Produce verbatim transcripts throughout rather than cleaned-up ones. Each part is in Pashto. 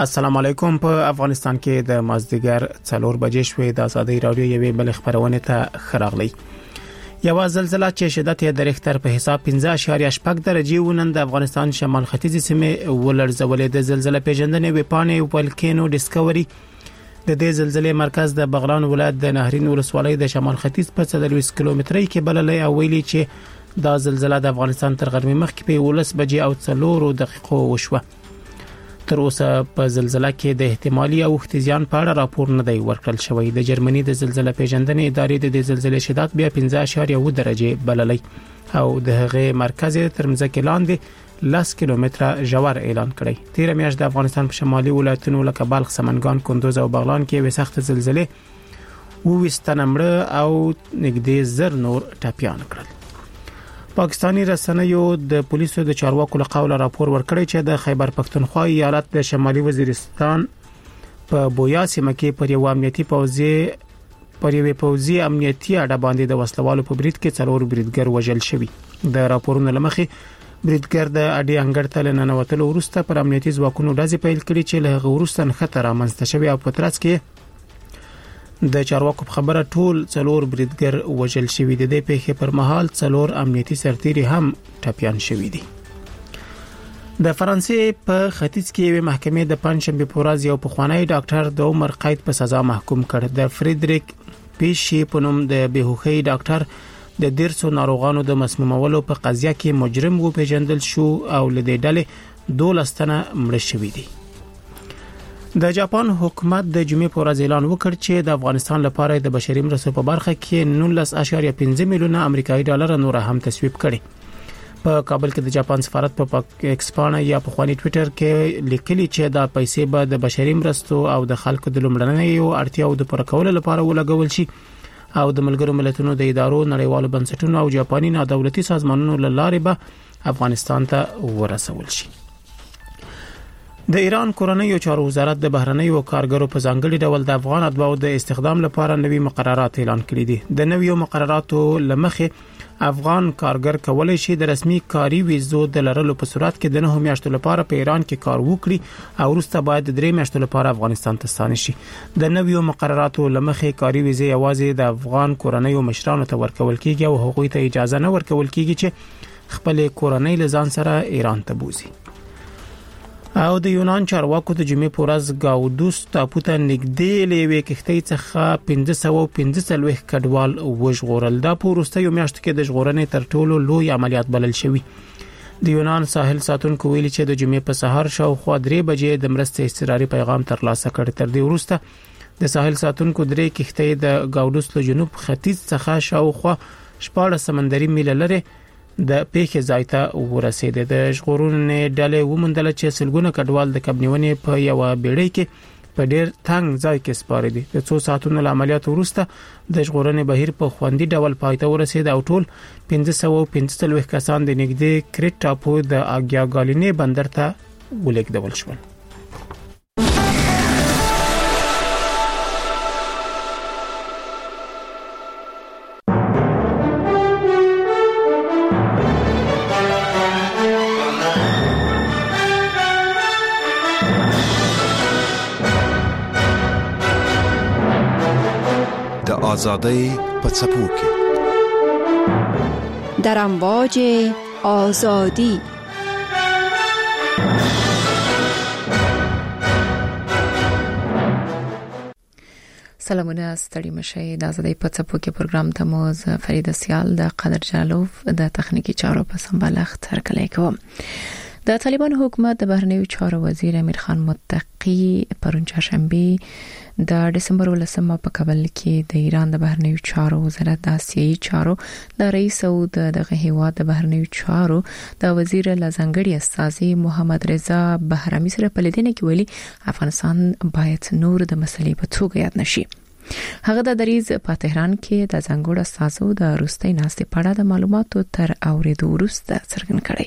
السلام علیکم. په افغانستان کې د مازدیګر څلور بجې شوې د ازادي رادیو یوې بل خبرونه ته خراغلی. یو زلزلہ چې شدت یې د ریختر په حساب پنځه اعشاریه شپږ درجې ونن د افغانستان شمال ختیځ سیمه ولړزولې. د زلزلې پیژندنې وپانې ولکانو ډیسکوري د دې زلزلې مرکز د بغلان ولایت د نهرین ولسوالۍ د شمال ختیځ په څلور کیلومترۍ کې بللې او ویلي چې دا زلزلہ د افغانستان تر غرمې مخکې په ولس بجې او څلور دقیقو وشوه. تر اوسه په زلزلہ کې د احتمالي او اختزیان په اړه راپور نه دی ورکړل شوی. د جرمني د زلزلې پیژندنې ادارې د دې زلزلې شدت بیا پنځه اعشاریه اووه درجې بللې او د هغې مرکز تر مځکې لاندې لس کیلومتره ژور اعلان کړی. تیر میاشت د افغانستان په شمالي ولایتونو لکه بلخ، سمنګان، کندوز او بغلان کې وې سخت زلزلې وويستنه مړه او نږدې زر نور ټپيان کړل. پاکستانی رسنیو د پولیسو د چارواکو له قوله راپور ورکړی چې د خیبر پختونخوا ایالت د شمالي وزیرستان په بویا سیمه کې پر یو امنیتي پوځي پر یو پوځي امنیتي اډه باندې د وسلوالو په بریټ کې څلور بریدګر وژل شوی. د راپورونو لمخې بریدګر د اډې انګړ ته لننوتلو وروسته پر امنیتي ځواکونو ډزې پیل کړې چې له هغه وروسته خطر رامنځته شوی او په ترڅ کې د چارواکو په خبره ټول څلور بریدګر وژل شوی دي. د پیښې پر مهال څلور امنیتي سرتیري هم ټپيان شوی دي. د فرانسې په ختیځ کې یو محکمې د پنځشنبه په ورځ یو پخوانی ډاکټر د عمر قید په سزا محکوم کړ. د فریدریک پیشي په نوم د بهوخي ډاکټر د دیرسو ناروغانو د مسمومولو په قضیه کې مجرم و پیژندل شو او لدې ډلې دولس تنه مړه شوي دي. د جاپان حکومت د جمعې په ورځ اعلان وکړ چې د افغانستان لپاره د بشري مرستو په برخه کې نولس اعشاریه پنځه میلیونه امریکایي ډالر نور هم تصویب کړي. په کابل کې د جاپان سفارت په ایکسپانه یا په خواني ټوئیټر کې لیکلي چې دا پیسې به د بشري مرستو او د خلکو د لومړنیو اړتیاو د پوره کولو لپاره ولګول شي او د ملګرو ملتونو د ادارو، نړیوالو بنسټونو او جاپاني نادولتي سازمانونو له لارې به افغانستان ته ورسول شي. د ایران کورنیو چارو وزارت د بهرنیو کارګرو په ځانګړي ډول د افغان اتباعو د استخدام لپاره نوي مقررات اعلان کړي دي. د نویو مقرراتو لمخې افغان کارګر کولای شي د رسمي کاري ویزو د لرلو په صورت کې د نه میاشتو لپاره په ایران کې کار وکړي او وروسته باید د درې میاشتو لپاره افغانستان ته ستانه شي. د نویو مقرراتو لمخې کاري ویزه یوازې د افغان کورنیو مشرانو ته ورکول کیږي او هغوی ته اجازه نه ورکول کیږي چې خپل کورنۍ لزان سره ایران ته بوزي. او د یونان چارواکو د جمعې په ورځ گاودوس ټاپو ته نږدې لوي کښتۍ څخه پنځه سوه پنځه څلوېښت کډوال وژغورل. دا په وروستیو میاشتو کې د ژغورنې تر ټولو لوی عملیات بلل شوی. د یونان ساحل ساتونکو ویلي چې د جمعې په سهار شاوخوا درې بجې د مرستې اضطراري پیغام ترلاسه کړ. تر دې وروسته د ساحل ساتونکو درې کښتۍ د گاودوس له جنوب ختیځ څخه شاوخوا شپاړس سمندري میله لري د پیښې ځای ته ورسېده. د ژغورنې ډلې ومندل چې سلګونه کډوال د کبنیونې په یو بیړۍ کې په ډېر تنګ ځای کې سپاره دي. د څو ساعتونو له عملیات وروسته د ژغورنې بهیر په خوندي ډول پای ته ورسېد او ټول پنځه سوه پنځه څلوېښت کسان د نږدې کریټ ټاپو د اګیاګالینې بندر ته ولېږدول شول. آزادی په څپو کې در امواج آزادی. سلامونه ستړي مشه. د آزادی په څپو کې پروګرام ته مو ز فرید سیال د قدر جالوف د تخنیکی چارو په سمبالښت هرکلی کوم. د طالبان حکومت د بهرنیو چارو وزیر امیر خان متقی پرون چهارشنبه د دسمبر ولسمه په کابل کې د ایران د بهرنیو چارو وزارت د آسیایي چارو د رئیس او د هیواد د بهرنیو چارو د وزیر لزنګړي استاذي محمد رضا بهرامي سره په لیدنه کې ویلي افغانستان باید نور د مسلې په توګه یاد نشي. هغه د دریز په تهران کې د ځنګړو استازو د روستۍ ناستې په اړه د معلوماتو تر اوریدو وروسته څرګند کړي.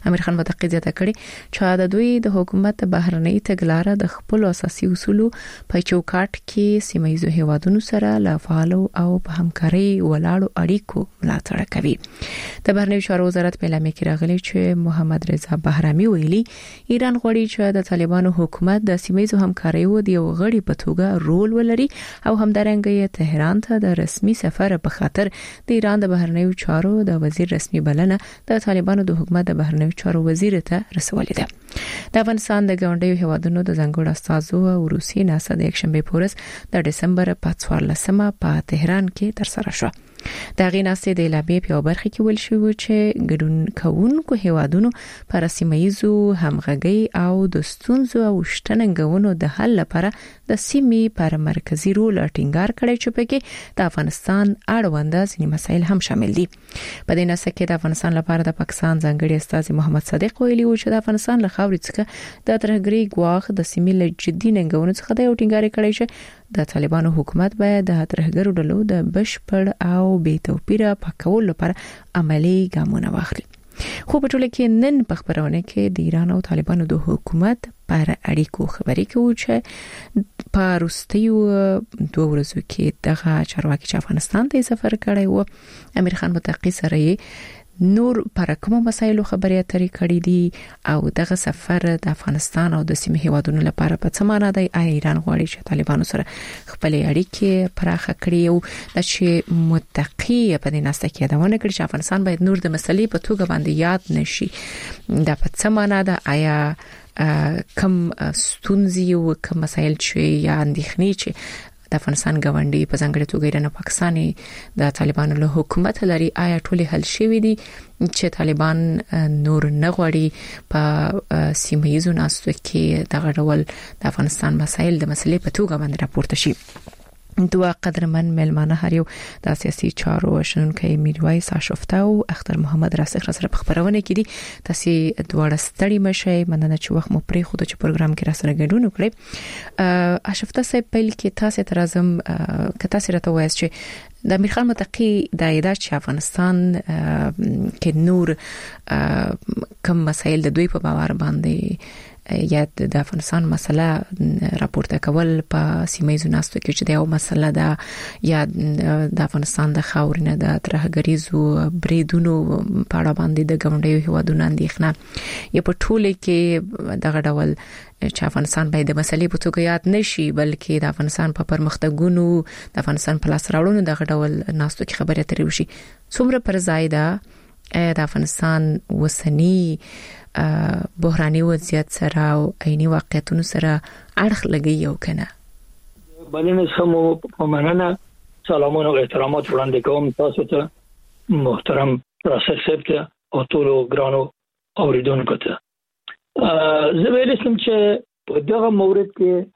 امیر خان متقی زیاته کړي چې د دوی د حکومت بهرنۍ تګلارې د خپل اساسي اصولو په چوکاټ کې سیمایي هیوادونو سره لا فعال او په همکاري ولاړو اړیکو ملاتړ کوي. د بهرنۍ چارو وزارت په اعلامیه کې راغلي چې محمد رضا بهرامي ویلي ایران غواړي چې د طالبانو حکومت د سیمایي همکاریو د یو غړي په توګه رول ولري او همدارنګه تهران ته د رسمي سفر په خاطر د ایران د بهرنۍ چارو د وزیر رسمي بلنه د طالبانو د حکومت د بهرنۍ چارو وزیر ته رسولې ده. د افغانستان د ګاونډیو هیوادونو د ځنګړو استازو او روسي ناسا د یکشنبه پورس د دسمبر په څوارلسمه په تهران کې ترسره شو. د غیناستې د اعلامیې په برخه کې ویل شوی چې ګډون کوونکو هیوادونو پر سیمایي همغږي او د ستونزو او شتنګونو د حل لپاره د سیمې پر مرکزی رول ټینګار کړی چې پکې د افغانستان اړوند ځینې مسایل هم شامل دي. په دې ناسه کې د افغانستان لپاره د پاکستان ځنګړي استاذ محمد صادق ویلي و چې د افغانستان له خاورې څخه د ترهګرۍ ګواښ د سیمې له جدي ننګونو څخه د یو ټینګار کړی چې د طالبانو حکومت باید د ترهګرو ډلو د بشپړ او بې توپیره پاکولو لپاره عملی ګامونه واخلي. خو په ټوله کې نن په خبرونه کې د ایران او طالبانو د حکومت پر اړیکو خبرې کوي چې په وروستیو دوه ورځو کې دغه چارواکي چې افغانستان ته سفر کړی و امیر خان متقی سره نور پر کومه مسایلو خبرې اترې کړې دي او دغه سفر د افغانستان او د سیمې هیوادونو لپاره په څه معنی دی؟ آیا ایران غواړي چې طالبانو سره خپل اړیکې پراخه کړي او د چې متقی په دې ناسته کې دا ونه کړي چې افغانستان باید نور د مسلې په توګه باندې یاد نشي؟ دا په څه معنی ده؟ آیا کم ستونزې او کم مسایل چې یا اندېښنې چې د افغانستان ګاونډي په ځانګړي توګه ایران او پاکستان د طالبانو له حکومت لري آیا ټول حل شوی دي چې طالبان نور نه غواړي په سیمایي ناستو کې دغه ډول د افغانستان مسایل د مسلې په توګه باندې راپورته شي؟ دوه قدرمن ملمانه هر یو د سیاسي چارو شنونکي میرویس آشفته او اختر محمد راسخ سره په خبرونه کې دي. تاسو دواړه ستړي مشئ، مننه چې وخت مو پرې خو د پروګرام کې را سره ګډون وکړئ. آشفته صاحب پیل کې تاسو ته راځم که تاسو راته وایئ چې د امیر خان متقی د ایدا چې افغانستان کې نور کم مسایل د دوی په باور باندې یا د افغانستان مسله راپورته کول په سیمایي ناستو کې چې دا یو مسله ده یا د افغانستان د خاورینه د ترهګریزو بریدونو په اړه باندې د ګاونډیو هیوادونو اندېښنه یا په ټوله کې دغه ډول چې افغانستان باید د مسلې په توګه یاد نشي بلکې د افغانستان په پرمختګونو د افغانستان په لاس راوړلو دغه ډول ناستو کې خبرې اترې وشي. څومره پر ځای ده د افغانستان وسنی بحراني وضعیت سره او عیني واقعیتونو سره اړخ لګي او کنه؟ بلنه سمو په مننه سلامونه او احترامات وړاندې کوم تاسو ته محترم راسخ صاحب ته او ټول ګرانو اوریدونکو ته. زه ویل سم چې په دغه مورد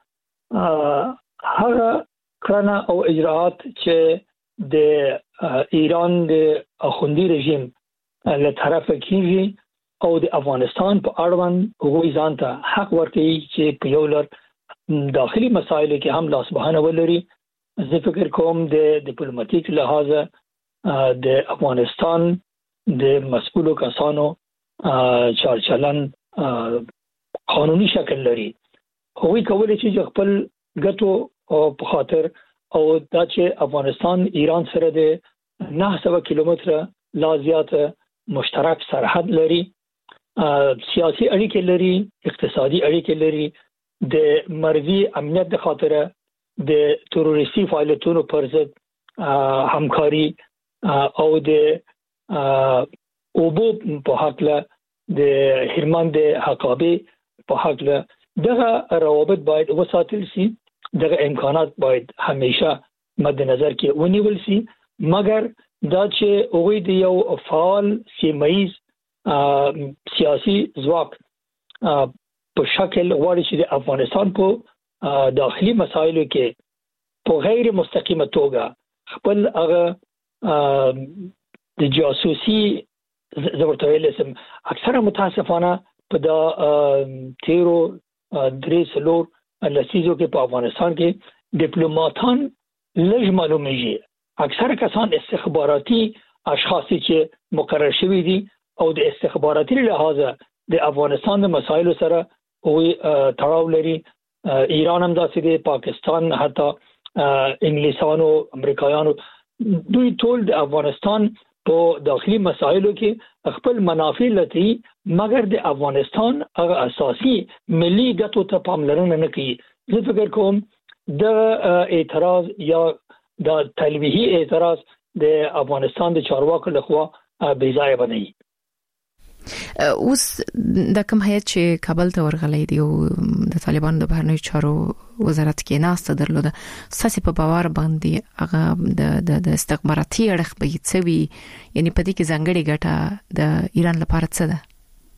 کې هغه کړنه او اجراءات چې د ایران د اخوندي رژیم له طرفه کیږي او د افغانستان په اړوند هغوی ځان ته حق ورکوي چې په یو لړ داخلي مسایلو کې هم لاس بهانه ولري. زه فکر کوم د ډیپلوماټیک لحاظه د افغانستان د مسؤلو کسانو چارچلن قانوني شکل لري. هغوی کولی چې خپل ګټو په خاطر او دا چې افغانستان ایران سره د نه سوه کیلومتره لا زیاته مشترک سرحد لري، سیاسي اړیکې لري، اقتصادي اړیکې لري، د مرزي امنیت د خاطره د تروریستي فعالیتونو پر ضد همکاري او د اوبو په حقله د هرمند د حقابې په حقله دغه روابط باید وساتل سي، دغه امکانات باید همیشه مد نظر کې ونیول سي. مګر دا چې هغوی د یو فعال سیمایي سیاسي ځواک په شکل غواړي چې د افغانستان په داخلي مسایلو کې په غیر مستقیمه توګه خپل هغه د جاسوسي زورته ویل سم اکثره متاسفانه په دا تیرو درې څلور لسیزو کې په افغانستان کې ډیپلوماټان لږ معلومیږي. اکثره کسان استخباراتي اشخاص چې مقرر شوي دي او د استخباراتي لحاظه د افغانستان د مسایلو سره وی تړاو لري. ایران هم داسې دی، پاکستان، حتی انګلیسانو، امریکایانو، دوی ټول د افغانستان په داخلي مسایلو کې خپل منافع لټي، مګر د افغانستان هغه اساسي ملي ګټو ته پاملرنه نه کوي. زه فکر کوم د اعتراض یا د تلویحي اعتراض د افغانستان د چارواکو لخوا بې ځایه بنئ. اوس د کوم هیئت چې کابل ته ورغلی دی او د طالبانو د بهرنیو چارو وزارت کې ناسته درلوده، ساسي په باور باندې هغه د د استخباراتي اړخ به څه وي، یعنی په دې کې ځانګړې ګټه د ایران لپاره څه ده؟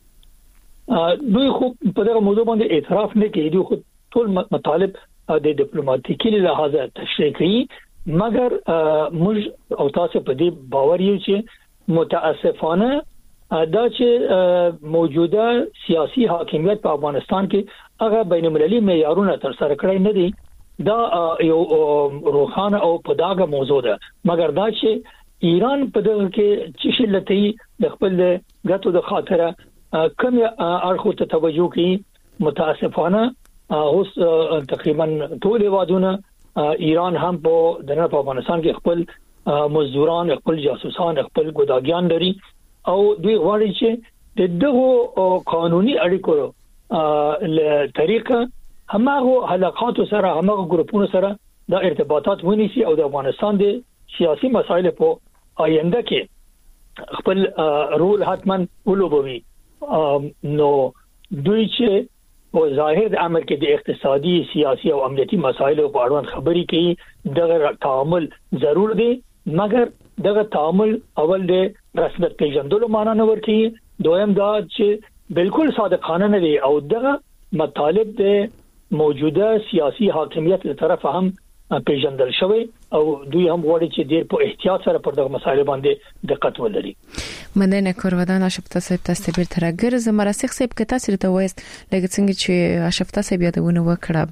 دوی خو په دغه موضوع باندې اعتراف نه کوي، دوی خو ټول مطالب د ډیپلوماټیکي لحاظه تشریح کوي، مګر موږ او تاسو په دې باور یو چې متاسفانه دا چې موجوده سیاسي حاکمیت په افغانستان کې هغه بین المللي معیارونه تر سره کړی نه دي. دا یو روخانه او پداګه موضوع ده، مګر دا چې ایران په دغه کې چې شلتي د خپل ګټو د خاطره کوم اړخو ته توجه کوي، متاسفانه اوس تقریبا ټول وادونه ایران هم په دغه په افغانستان کې خپل مزدوران، خپل جاسوسان، خپل ګداګیان لري او دوی غواړي چې د دغه قانوني اړیکو له طریقه همغه حلقات سره، همغه ګروپونو سره د ارتباطات ونیسي او د افغانستان د سیاسي مسایل په آینده کې خپل رول حتما ولوبوي. نو دوی چې په ظاهر د امر کې د اقتصادي، سیاسي او امنیتي مسایلو په اړه خبري کوي، دغه تعامل ضرور دی، مګر دغه تعامل اول د رسمیت پیژندلو معنا نه ورکي، دویم دا چې بالکل صادقانه نه دی او دغه مطالب د موجوده سیاسي حاکمیت له طرفه هم پیژندل شوی او دوی هم غواړي چې ډیر په احتیاط سره پر دغه مسایل باندې دقت ولري. مننه کورودان اشفتا صاحب، تاسو به تر ګرځ مراسخ صاحب کې تاسو ته وایست لکه څنګه چې اشفتا صاحب یادونه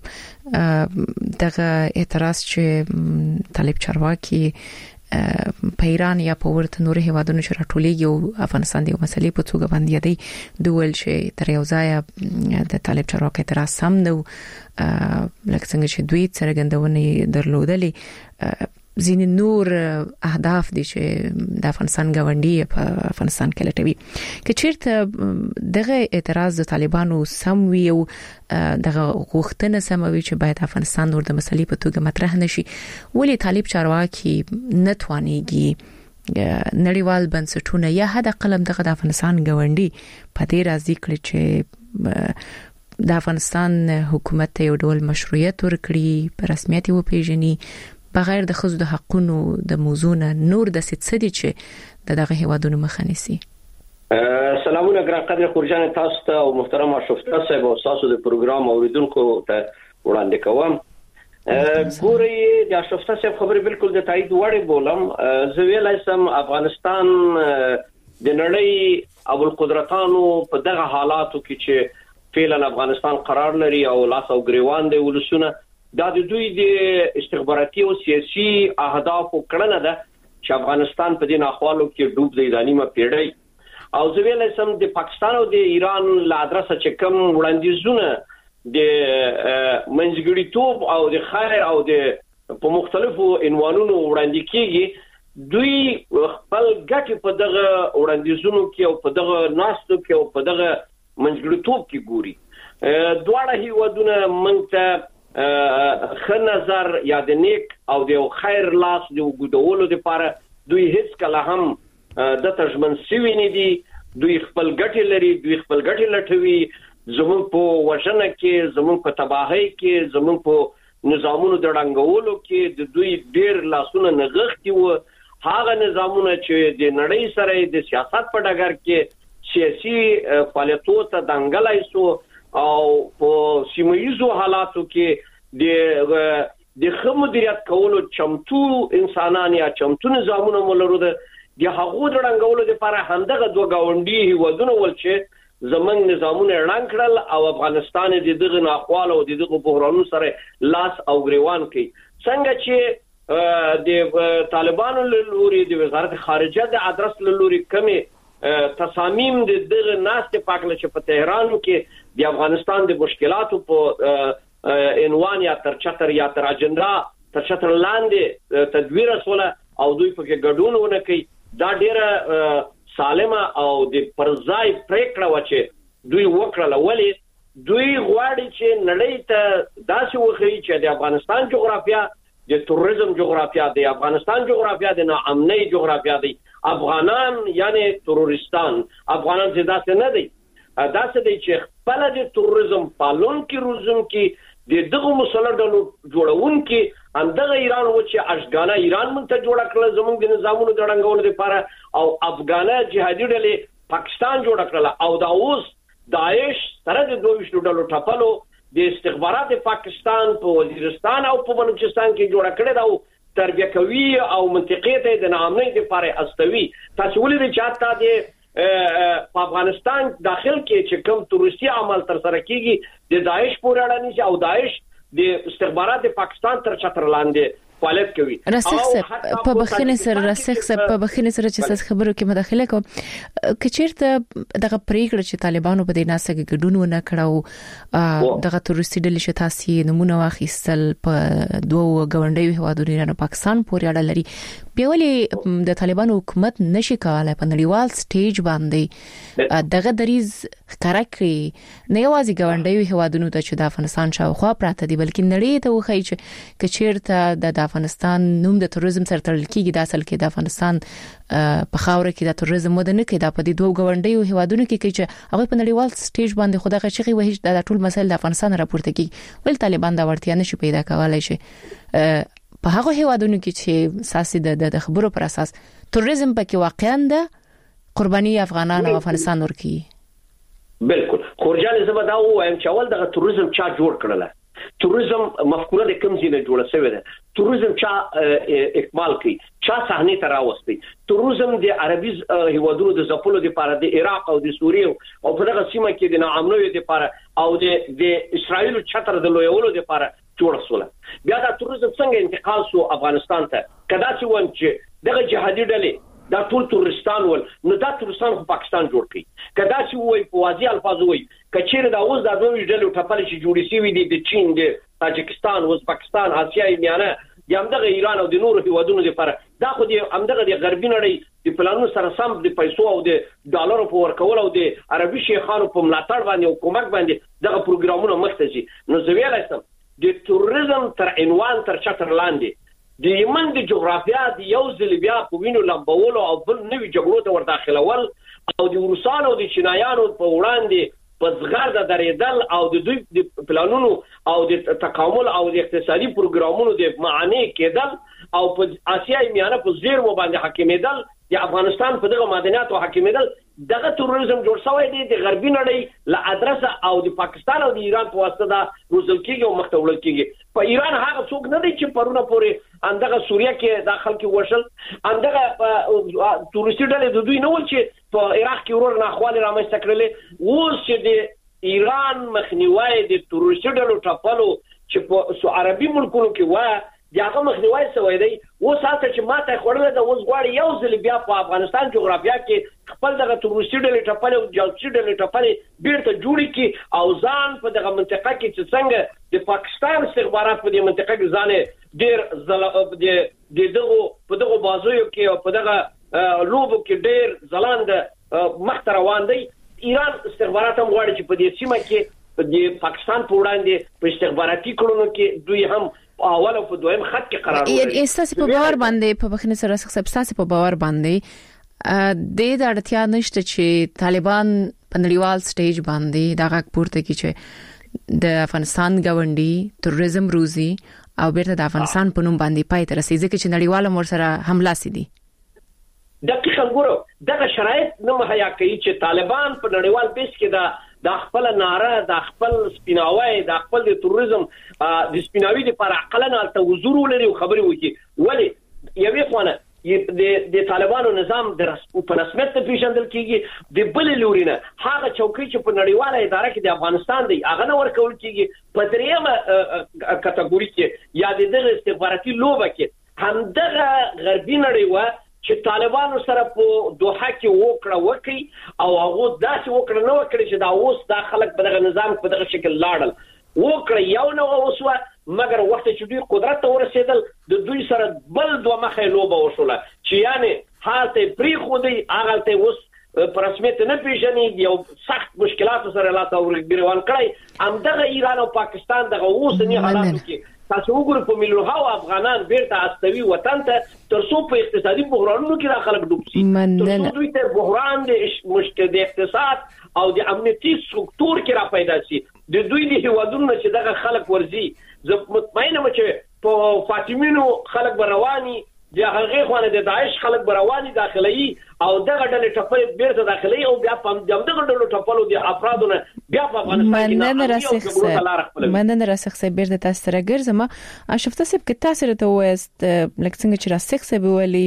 وکړه دغه اعتراض چې طالب چارواکي په ایران یا په ورته نور هیوادونو چې راټولېږي او افغانستان دی مسلې په توګه باندې دی دوول چې تر یو ځای د طالب چارواکي اعتراض سم نو لکه څنګه چې دوی څرګندونې درلودلې ځینې نور اهداف دي چې د افغانستان غونډي په افغانستان کې لټوي. که چیرته دغه اعتراض د طالبانو سم وي او دغه غوښتنه سم وي چې باید افغانستان نور د مسلې په توګه مطرح نشي، ولې طالب چارواکي نه توانيږي نړیوال بنسټونه یا حد اقل دغه د افغانستان غونډي په دې راځي کړي چې د افغانستان حکومت یو ډول مشروعیت ورکړي، په رسمیت یې وپیژني بغیر د خزو د حقونو د موضوع نه نور د ست دي چې دغه هیوادونو مخه نیسي. سلامونه ګران قدر خورجان تاسو ته او محترم اشرفتا صاحب او تاسو د پروګرام اوریدونکو ته وړاندې کوم. ګوري د اشرفتا صاحب خبرې بالکل د تایید وړ بولم. زه ویلای سم افغانستان د نړۍ او القدرتانو په دغه حالاتو کې چې فعلا افغانستان قرار لري او لاس او ګریوان دی ولسونه دا د دوی د استخباراتي او سیاسي اهداف کړنه ده چې افغانستان په دې ناخوالو کې ډوب دی د نیمه پیړۍ او زه ویلای سم د پاکستان او د ایران لا ادرسه چې کوم وړاندیزونه د منځګړیتوب او د خیر او د په مختلفو عنوانونو وړاندې کیږي، دوی خپل ګټه په دغه وړاندیزونو کې او په دغه ناستو کې او په دغه منځګړیتوب کې ګوري. دواړه هیوادونه موږ ته خ نظر یا د نیک او د خیر لاس د وګدولو لپاره دوی هیڅ کله هم د ترجمن سوي نه دي، دوی خپل ګټې لري، دوی خپل ګټې لټوي، زمون په وژنه کې، زمون په تباہي کې، زمون په نظامونو د ړنګولو کې د دوی ډیر لاسونه نغښتي وو. هغه نظامونه چې د نړۍ سره د سیاست په ډګر کې سیاسي فعالیتونو ته دنګلای سو او په سیمایي حالاتو کې د د خمدریت کولو چمتو انسانان یا چمتو نظامونه مولرو ده د هغو د رنګولو لپاره همدغه دوه گاونډي هیوادونه ول چې زمنګ نظامونه رنګ کړل او افغانستان د دغه ناخوالو او د دغه بحرانونو سره لاس او گریوان کوي. څنګه چې د طالبانو لوري د وزارت خارجه د ادرس لوري کمی تصامیم د دغه ناست پاکله چې په تهران کې د افغانستان د مشکلاتو په عنوان یا تر چتر یا تر اجنډا تر چتر لاندې تدویر سره او دوی په کې ګډون ونه کوي دا ډیره سالمه او د پرځای پریکړه و چې دوی وکړه ولې دوی غواړي چې نړۍ ته داسې وخی چې د افغانستان جغرافیا د توریزم جغرافیا د افغانستان جغرافیا د ناامنۍ جغرافیا دی افغانان یعنی تروریستان افغانان چې داسې نه دی داسې دی چې خپل د توریزم پالون کې روزم کې د دغه مسلړو جوړون کې اندغه ایران و چې اشغانا ایران مونږ ته جوړ کړل زموږ د نظامونو د رنګولو لپاره او افغانا جهادي ډلې پاکستان جوړ کړل او دا اوس داعش سره د دوه ویشتو ډلو ټپلو د استخبارات پاکستان په وزیرستان او په بلوچستان کې جوړ کړی دا تربیه کوي او منطقې ته د ناامنۍ لپاره استوي تاسو ولې چې حتی د په افغانستان داخل کې چې کوم تروریستي عمل تر سره کیږي د داعش پورې اړه نشي او داعش د استخبارات پاکستان تر چتر لاندې فعالیت کوي راسخ په بخښنې سره راسخ په بخښنې سره چې څه خبرو کې مداخله کوم کچیرته دغه پریکړه چې طالبانو په دې ناسه کې ګډون ونه کړو دغه تروریستي ډلې چې تاسو نمونه واخیستل په دوه غونډیو هوادونو ایران او پاکستان پورې اړه لري بیا ولې د طالبانو حکومت نشي کولای په نړیوال سټیج باندې دغه دریز ښکارا کړي نه یوازې غونډیو هوادونو ته چې د افغانستان شاوخوا پراته دي بلکې نړۍ ته وخی چې کچیرته د افغانستان نوم د توریزم سره تړل کیږي د اصل کې د افغانستان په خاور کې د توریزم مده نه کې د په دې دوه غونډیو هوادونو کې چې هغه په نړیوال سټیج باندې خدای غشي وایي د ټول مسایل د افغانستان راپورته کیږي ول طالبان دا ورتیا نشي پیدا کولای شي په هغه هوادونو کې چې ساسي د خبرو پر اساس توریزم پکې واقعا د قرباني افغانان او افغانستان ورکی بالکل خورجان زبدا وایم چې اول دغه توریزم چا جوړ کړل توریزم مفکوره د کوم ځای نه جوړه شوې ده توریزم چا اکمال کوي چا صحنه ته راوستي توریزم د عربي هیوادونو د ځپلو لپاره د عراق او د سوریه او په دغه سیمه کې د ناامنۍ لپاره او د د اسرایل چتر د لویولو لپاره جوړ شول بیا دا توریزم څنګه انتقال شو افغانستان ته کدا چې ون چې دغه جهادي ډلې دا ټول تورستان ول نو دا تورستان خو پاکستان جوړ کړي کدا چې وای په واضح الفاظ وای کچېره دا اوس دا دوه ډلې ټپل شي جوړې شي وي د چین د تاجکستان او پاکستان آسیایي میانه د همدغه ایران او د نورو هیوادونو لپاره دا خو د همدغه د غربي نړۍ د پلانونو سره سم د پیسو او د ډالرو په ورکول او د عربي شیخانو په ملاتړ باندې او کومک باندې دغه پروګرامونه مخته شي نو زه ویلایم د توريزم تر عنوان تر چتر لاندې د یمن د جغرافیا د یو ځل بیا په وینو لمبولو او بل نوې جګړو ته ورداخلول او د روسانو او د چینایانو په وړاندې په زغر د درېدل او د دوی د پلانونو او د تکامل او د اقتصادي پروګرامونو د معنی کېدل او په آسیایي میانه په زیر مو باندې حاکمیدل د افغانستان په دغه معدنیات او حاکمیدل دغه تروریزم جوړ شوی دی د غربي نړۍ له ادرسه او د پاکستان او د ایران په واسطه دا روزل کېږي او مخته وړل کېږي په ایران هغه څوک نه دی چې پرونه پورې اندغه سوریه کې داخل کې وشل اندغه تورسي ډلې د دوی نه ول چې په عراق کې ورور ناخوالې رامنځته کړلې اوس چې د ایران مخنیوي د تورسي ډلو ټاپلو چې په عربي ملکونو کې و دغه مخنیوي سوی دی اوس هڅه چې ماته خورل د اوس غواړي یو ځل بیا په افغانستان جغرافیا کې خپل دغه تورسي ډلې ټاپلې او جاسوسي ډلې ټاپلې بیرته جوړي کی او ځان په دغه منطقه کې چې څنګه د پاکستان استخبارات په دې منطقه کې ځانې ډېر زل د دغه په دغه بازویو کې او په دغه لوبو کې ډېر ځلاند مخ روان دی ایران استخبارات هم غواړي چې په دې سیمه کې د پاکستان په وړاندې په استخباراتي کړنو کې دوی هم اول او په دویم خط کې قرار ورکړي اساس په باور باندې په بخنه سره اساس په باور باندې د د اړتیا نشته چې طالبان په نړیوال سټیج باندې دا غږ پورته کړي چې د افغانستان غونډي تروریزم روزي او بیرته د افغانستان په نوم باندې پای ته رسیدي چې نړیوال مور سره حمله سي دقیقاً ګورو دغه شرایط نه مهیا کوي چې طالبان په نړیوال بیس کې دا د خپل ناره د خپل سپیناوي د خپل د تروریزم د سپیناوي لپاره عقلنا ته حضور ولري او خبري وکړي ولی یوې خونه د د طالبانو نظام د په رسمیت ته پیژندل کیږي د بل لورینه هغه چوکۍ چې په نړیواله اداره کې د افغانستان دی هغه نه ورکول کیږي په دریمه کټګوري کې یا د دغه استخباراتي لوبه کې همدغه غربي نړۍ و چې طالبانو سره په دوحه کې وکړه وکي او هغه داسې وکړه نو وکړي چې دا اوس دا خلک په دغه نظام په دغه شکل لاړل وکړه یو نو اوسه مګر وخت چې دوی قدرت ته ورسېدل د دوی سره بل دوه مخه لوبه وشوله چې یعنی حالت پری خودي هغه ته اوس پر رسمیت نه پیژني یو سخت مشکلات سره لا تور ګریوان کړی هم دغه ایران او پاکستان دغه اوسنی حالات کې تاسو وګورئ په مليونه او افغانان بیرته استوي وطن ته تر څو په اقتصادي بحرانونو کې دا خلک ډوب شي تر څو دوی ته بحران د مشکل د اقتصاد او د امنیتي سترکتور کې را پیدا شي د دوی د هیوادونو چې دغه خلک ورزي زه مطمئنه یم چې په فاطمینو خلک رواني د هغه خوانه د داعش خلک رواني داخلي او دغه ډلې ټپل بیرته داخلي او بیا په دغه ډلو ټپلو د افرادونه بیا په افغانستان کې مننه راسخه مننه راسخه بیرته تاسو سره ګرځم اشفته سب کې تاسو ته وست لکه څنګه چې راسخه به ولي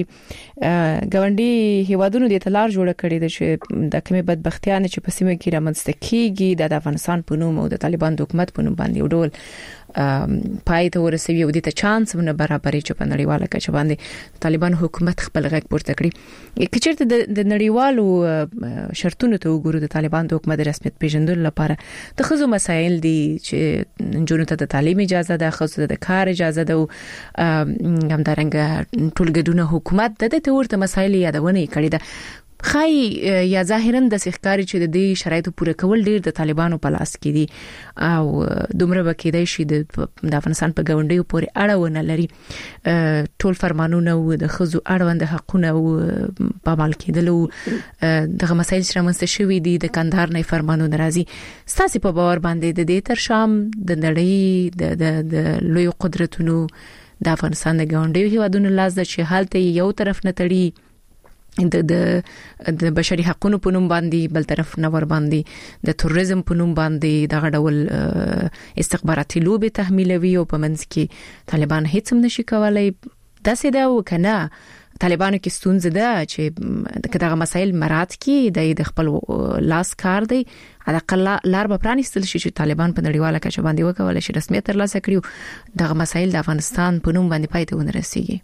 ګوندی هیوادونو د تلار جوړ کړی د چې د کومې بدبختیانه چې په سیمه کې رامنځته کیږي د افغانستان په نوم او د طالبان د حکومت په نوم باندې ډول پای ته ورسوي او د ته چانس ونه برابرې چې په نړیواله کچه باندې طالبان حکومت خپل غږ پورته کړی کچېرته د نړیوالو شرطونو ته وګورو د طالبان د حکومت رسمیت پیژندلو لپاره د خزو مسایل دي چې جنونو ته د تعلیم اجازه ده خزو د کار اجازه ده هم درنګ ټولګدونه حکومت د دې ورته مسایل یادونه کړې ده خای یا ظاهرا د سخکاري چې د دې شرایطو پوره کول ډیر د طالبانو په لاس کې دي او دومره بکیدای شي د افغانستان په ګوندیو پورې اړه لري ټول فرمانونه او د خزو اړوند حقونه او په عمل کېدلو دغه مسایل چې رامنځته شوي دي د کندهار نه فرمانونه راځي ستاسو په باور باندې د دې تر شام د نړۍ د د لوی قدرتونو د افغانستان د ګوندیو هیوادونو لاس د چې حالت یو طرف نه تړي د د د بشري حقوقو په نوم باندې بل طرف نور باندې د توریزم په نوم باندې دغه ډول استخباراتي لوبه تحمیلوي او په منځ کې طالبان هیڅ هم نشي کولای داسې دا وکنه طالبانو کې ستونزه ده چې دغه مسایل مراد کې د خپل لاس کار دی علاقه لار به پرانیستل شي چې طالبان په نړیواله کچه باندې وکولای شي رسمیت ترلاسه کړي دغه مسایل د افغانستان په نوم باندې پای ته ورسیږي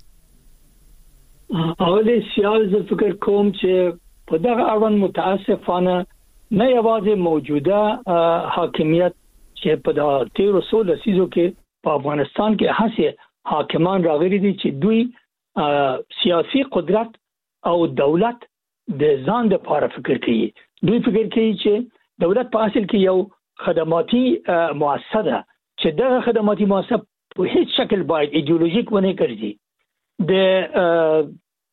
اول سیال ز فکر کوم چې په دغه اړوند متاسفانه نه یوازې موجوده حاکمیت چې په د تیر سو لسیزو کې په افغانستان کې هڅه حاکمان راغلي دي چې دوی سیاسي قدرت او دولت د ځان د لپاره فکر کوي دوی فکر کوي چې دولت په اصل کې یو خدماتي مؤسسه ده چې دغه خدماتي مؤسسه په هیڅ شکل باید ایدئولوژیک ونه ګرځي د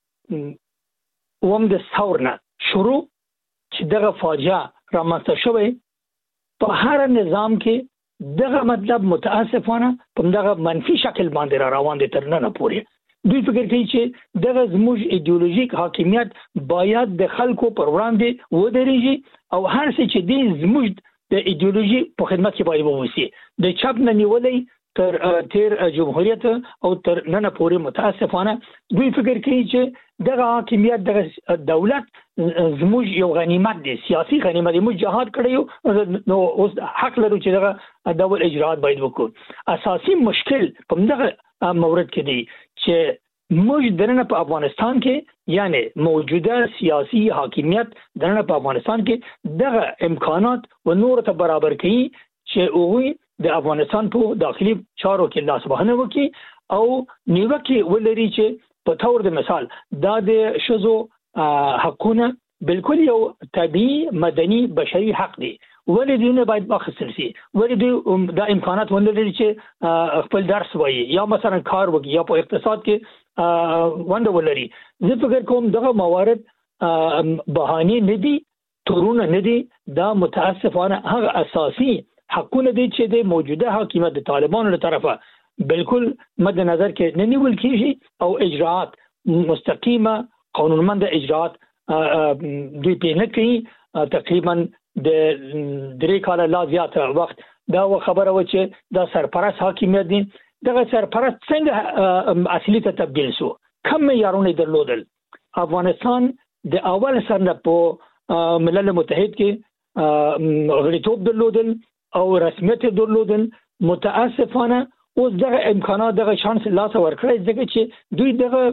ووم د ثورنه شروع چې دغه فاجعه رامنځته شوه په هر نظام کې دغه مطلب متاسفانه په دغه منفي شکل باندې را روان دي تر نن پورې دوی فکر کوي چې دغه زموږ ایدئولوژیک حاکمیت باید د خلکو پر وړاندې ودرېږي او هر څه چې دی زموږ د ایدئولوژي په خدمت کې باید ووسی د چپ نه نیولې تر تیر جمهوریت او تر نن پورې متاسفانه دوی فکر کوي چې دغه حاکمیت دغه دولت زموږ یو غنیمت دی سیاسي غنیمت موږ جهاد کړیو نو اوس حق لرو چې دغه ډول اجرات باید وکړو اساسي مشکل په دغه مورد کې دی چې موږ درنه په افغانستان کې یعنی موجوده سیاسي حاکمیت درنه په افغانستان کې دغه امکانات و نور ته برابر کړي چې هغه د افغانستان په داخلي چارو کې لاس وهنه وکي او نیوکه ولري چې په تور د مثال دا د شذو حقونه بالکل یو طبيعي مدني بشري حق دی ولې دونه باید اخیستل شي ولې دا امکانات ولري چې خپل درس وایي یا مثلا کار وکي یا په اقتصاد کې وند ولري زه فکر کوم دغه موارد بهانه نه دي تورونه نه دي دا متاسفانه هغه اساسي حقونه دي چې د موجوده حکومت د طالبانو له طرفه بالکل مد نظر کې نه نیول کیږي او اجراءات مستقیمه قانونمند اجراءات دوی په نه کوي تقریبا د درې کال لا زیات وخت دا خبره و چې دا سرپرست حکومت دي دغه سرپرست څنګه اصلي ته تبدیل شو کوم معیارونه درلودل افغانستان د اول سره په ملل متحد کې غړیتوب درلودل او رسمیت درلودل متاسفانه اوس دغه امکانات دغه شانس لاس ورکړی ځکه چې دوی دغه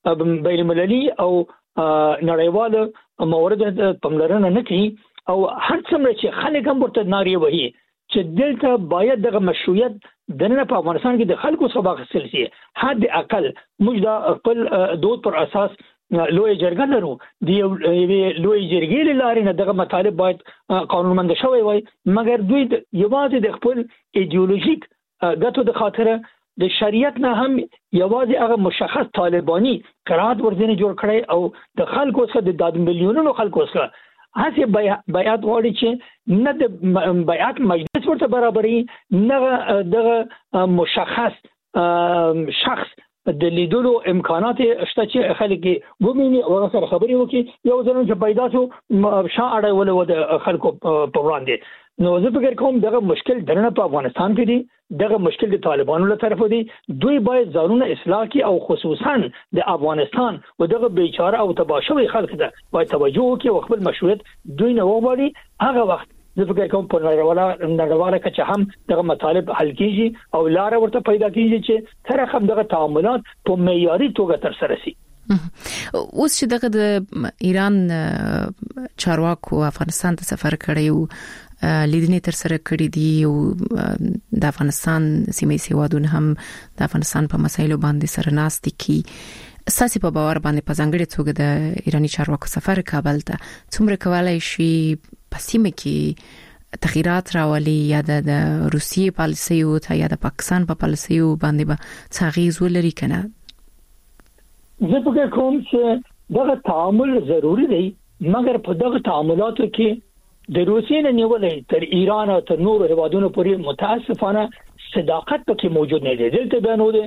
بین المللي او نړیواله موارد پملرنه نه کوي او هر څومره چې خلک هم ورته ناری وهي چې دلته باید د مشروعیت دنه په افغانستان کې د خلکو سبا خپل سي حد اقل موږ د خپل دود پر اساس لوی جرګه لرو دی لوی جرګې لاري نه دغه مطالب باید قانونمند شوی وای مګر دوی یوازې د خپل ایدئولوژیک ګټو د خاطره د شریعت نه هم یوازې هغه مشخص طالبانی قرارات ورځنه جوړ کړي او د خلکو څخه د داد ملیونونو خلکو څخه هڅه بیعت وړي چې نه د بیعت مجلس ورته برابرې نه د مشخص شخص د لیدلو امکانات شته چې خلک ومني او سره خبرې وکړي یو ځل چې پیدا شو شا اړول و د خلکو په وړاندې نو زه فکر کوم دغه مشکل درنه په افغانستان کې دی دغه مشکل د طالبانو له طرفه دی دوی باید ځانونه اصلاح کړي او خصوصا د افغانستان او دغه بیچاره او تباشوي خلک ته باید توجه وکړي او خپل مشروعیت دوی نه وغواړي هغه وخت زه فکر کوم په نړیواله نړیواله کچه هم دغه مطالب حل کیږي او لار ورته پیدا کیږي چې تر هغه دغه تعاملات په معیاري توګه تر سره شي. اوس چې دغه د ایران چارواکو افغانستان ته سفر کړی لیدنې تر سره کړې دي او د افغانستان سیمې سیوادون هم د افغانستان په مسایلو باندې سره ناست دي اساسي په باور باندې په ځانګړي توګه د ایرانی چارواکو سفر کابل ته څومره کولای شي په سیمه کې تغیرات راولي یا د روسیې پالیسي او یا د پاکستان په پالیسي باندې به تغییر ولري کنه. زه فکر کوم چې دغه تعامل ضروری دی مګر په دغه تعاملاتو کې د روسیې نه نیولې تر ایران او تر نورو هیوادونو پورې متاسفانه صداقت پکې موجود نه دی. دلته بیانو دی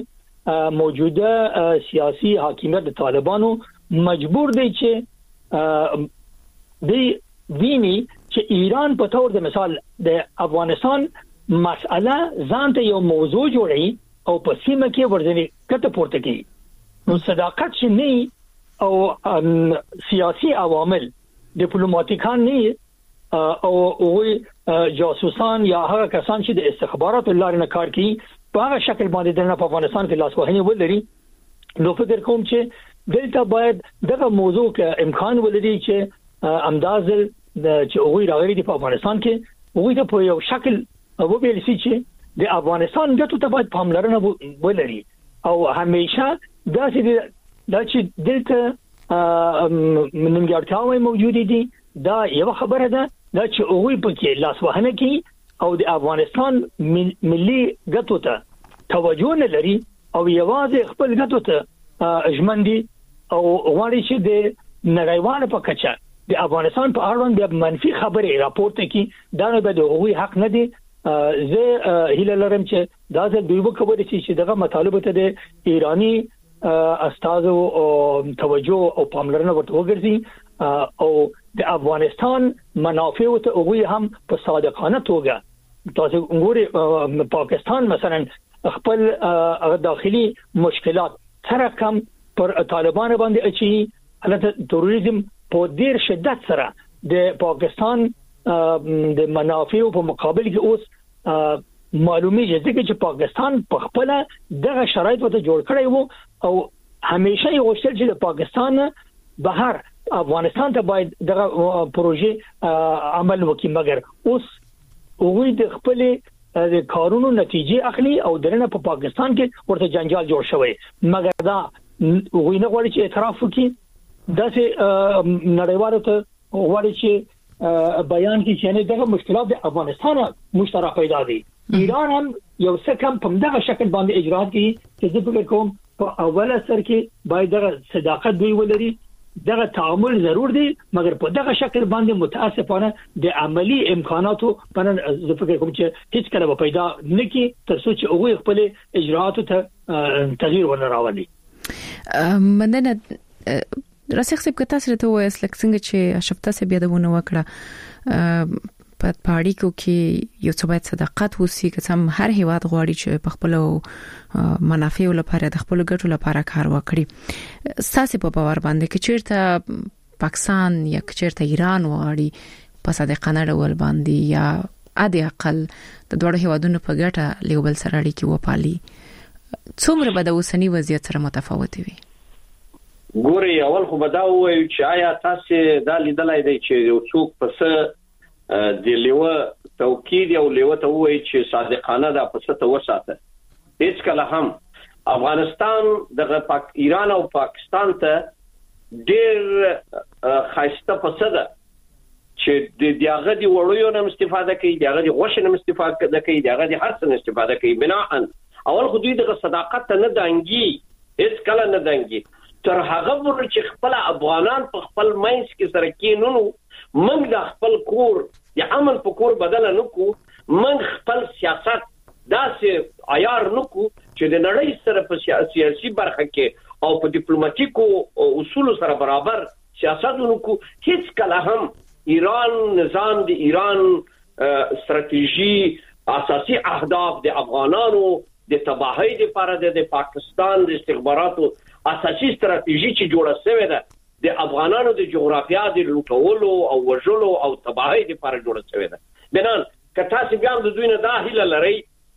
موجوده سیاسي حاکمیت د طالبانو مجبور دی چې دی ویني چې ایران په تور د مثال د افغانستان مسأله ځانته یو موضوع جوړي او په سیمه کې ورځنی کته پورته کوي. نو صداقت چې نه او سیاسي عوامل ډیپلوماټیکان نه او او جاسوسان یا هغه کسان چې د استخباراتو لارې نه کار کوي په هغه شکل باندې د افغانستان کې لاسوهنه ولري. نو فکر کوم چې دلته باید دغه موضوع کې امکان ولري چې امداز چې هغه راغلي په افغانستان کې هغه په یو شکل وبېل شي چې د افغانستان ګټو ته باید پاملرنه ولري او همیشه دا چې دا چې دلته منګړتاوي موجود دي دا یو خبره ده دا چې هغه په کې لاسوهنه کوي او د افغانستان ملي ګټو ته توجه نه لري او یوازې خپل ګټو ته ژمن دي او غواړي چې د نړیوال په کچه د افغانستان په اړه د منفي خبرې راپورته کوي دا نه به د هغوی حق نه دي. زه هیله لرم چې دا ځل دوی وکړي چې دغه مطالبه ته د ایرانی استادو او توجه او پاملرنه ورته وګرځي او د افغانستان منافع ته هغوی هم په صادقانه توګه تاسو وګورئ پاکستان مثلا خپل داخلي مشکلات سره کم پر طالبان باندې اچي البته تروریزم په ډیر شدت سره د پاکستان د منافع په مقابل کې اوس معلومي چې پاکستان په خپل دغه شرایط ته جوړ کړی وو او همیشه یې غوښتل چې د پاکستان بهر افغانستان ته باید دغه پروژې عمل وکړي مګر اوس هغوی د خپل د کارونو نتیجې اخلي او درنه په پاکستان کې ورته جنجال جوړ شوی مګر دا هغوی نه غواړي چې اعتراف وکړي داسې نړیوالو ته غواړي چې بیان کې چې دغه مشکلات د افغانستان مشترک پیدا دي. ایران هم یو څه کم په دغه شکل باندې اجرات کوي چې د فکر کوم په اوله سر کې باید دغه صداقت دوی ولري دغه تعامل ضرور دی مګر په دغه شکل باندې متاسفانه د عملی امکاناتو په نن فکر کوم چې هیڅ کله پیدا نه کی تر څو چې هغه خپل اجرات ته تغییر ونه راولي. مننه راسخ سب کتا سره ته وایس لکه څنګه چې اشفتا سه بیا دونه وکړه په پاړیکو کې یو څه باید صداقت وسی که سم هر هیواد غواړي چې په خپل منافع لپاره د خپل ګټو لپاره کار وکړي ساسي په باور باندې کې چیرته پاکستان یا چیرته ایران غواړي په صادقانه ډول باندې یا ادي اقل د دوه هیوادونو په ګټه لیوبل سره اړیکې وپالي څومره به د اوسنی وضعیت سره متفاوت وي. ګوري اول خو بداو وي چې آیا تاسو دا لیدلای دی چې یو څوک پس د لیوه توکید او لیوه ته وایي چې صادقانه دا پس ته وساته. هیڅ کله هم افغانستان د پاک ایران او پاکستان ته ډېر خاصه پس ده چې د دغه دی وړو نه استفاده کوي، دغه دی غوښه نه استفاده کوي، دغه دی هر څه نه استفاده کوي. بنا اول خو دوی د صداقت نه دانګي، هیڅ کله نه دانګي. تر هغه ور چې خپل افغانان په خپل مینس کې سره کېنونو، موږ د خپل کور د امن په کور بدل نه کو، موږ خپل سیاست داسې عیار نه کو چې د نړۍ سره په سیاسي برخه کې او په ډیپلوماټیکو اصول سره برابر سیاست نه کو. هیڅ کله هم ایران نظام د ایران استراتیژي اساسي اهداف د افغانانو د تباہی لپاره د پاکستان د استخباراتو اساسي استراتیژي چې جوړه شوې ده د افغانانو د جغرافیا د لوټولو او وژلو او تباہی لپاره جوړه شوې ده. بنان که تاسو بیا د دوی نه داخله لري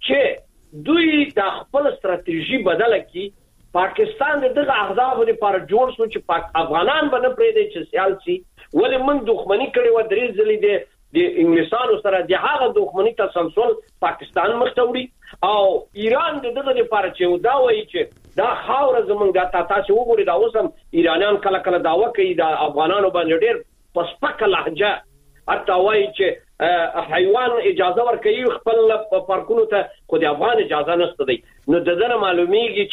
چې دوی د خپل استراتیژي بدله کړي، پاکستان دغه اهداف لپاره جوړ شو چې پاک افغانان باندې پرې دي چې سیاسي ولې موږ دښمنی کړې و درې ځلې د د انګلیسانو سره د هغه دښمنی تسلسل پاکستان مختوړي او ایران دغه لپاره چې دا وایي چې دا خاور زمونږ د تاسو وګورئ دا اوس هم ایرانیان کله کله داوا کوي د افغانانو باندې ډېر پسپک لهجه حتی وایي چې حیوان اجازه ورکوي خپل پارکونو ته، خو د افغان اجازه نشته دی. نو دغه معلومیږي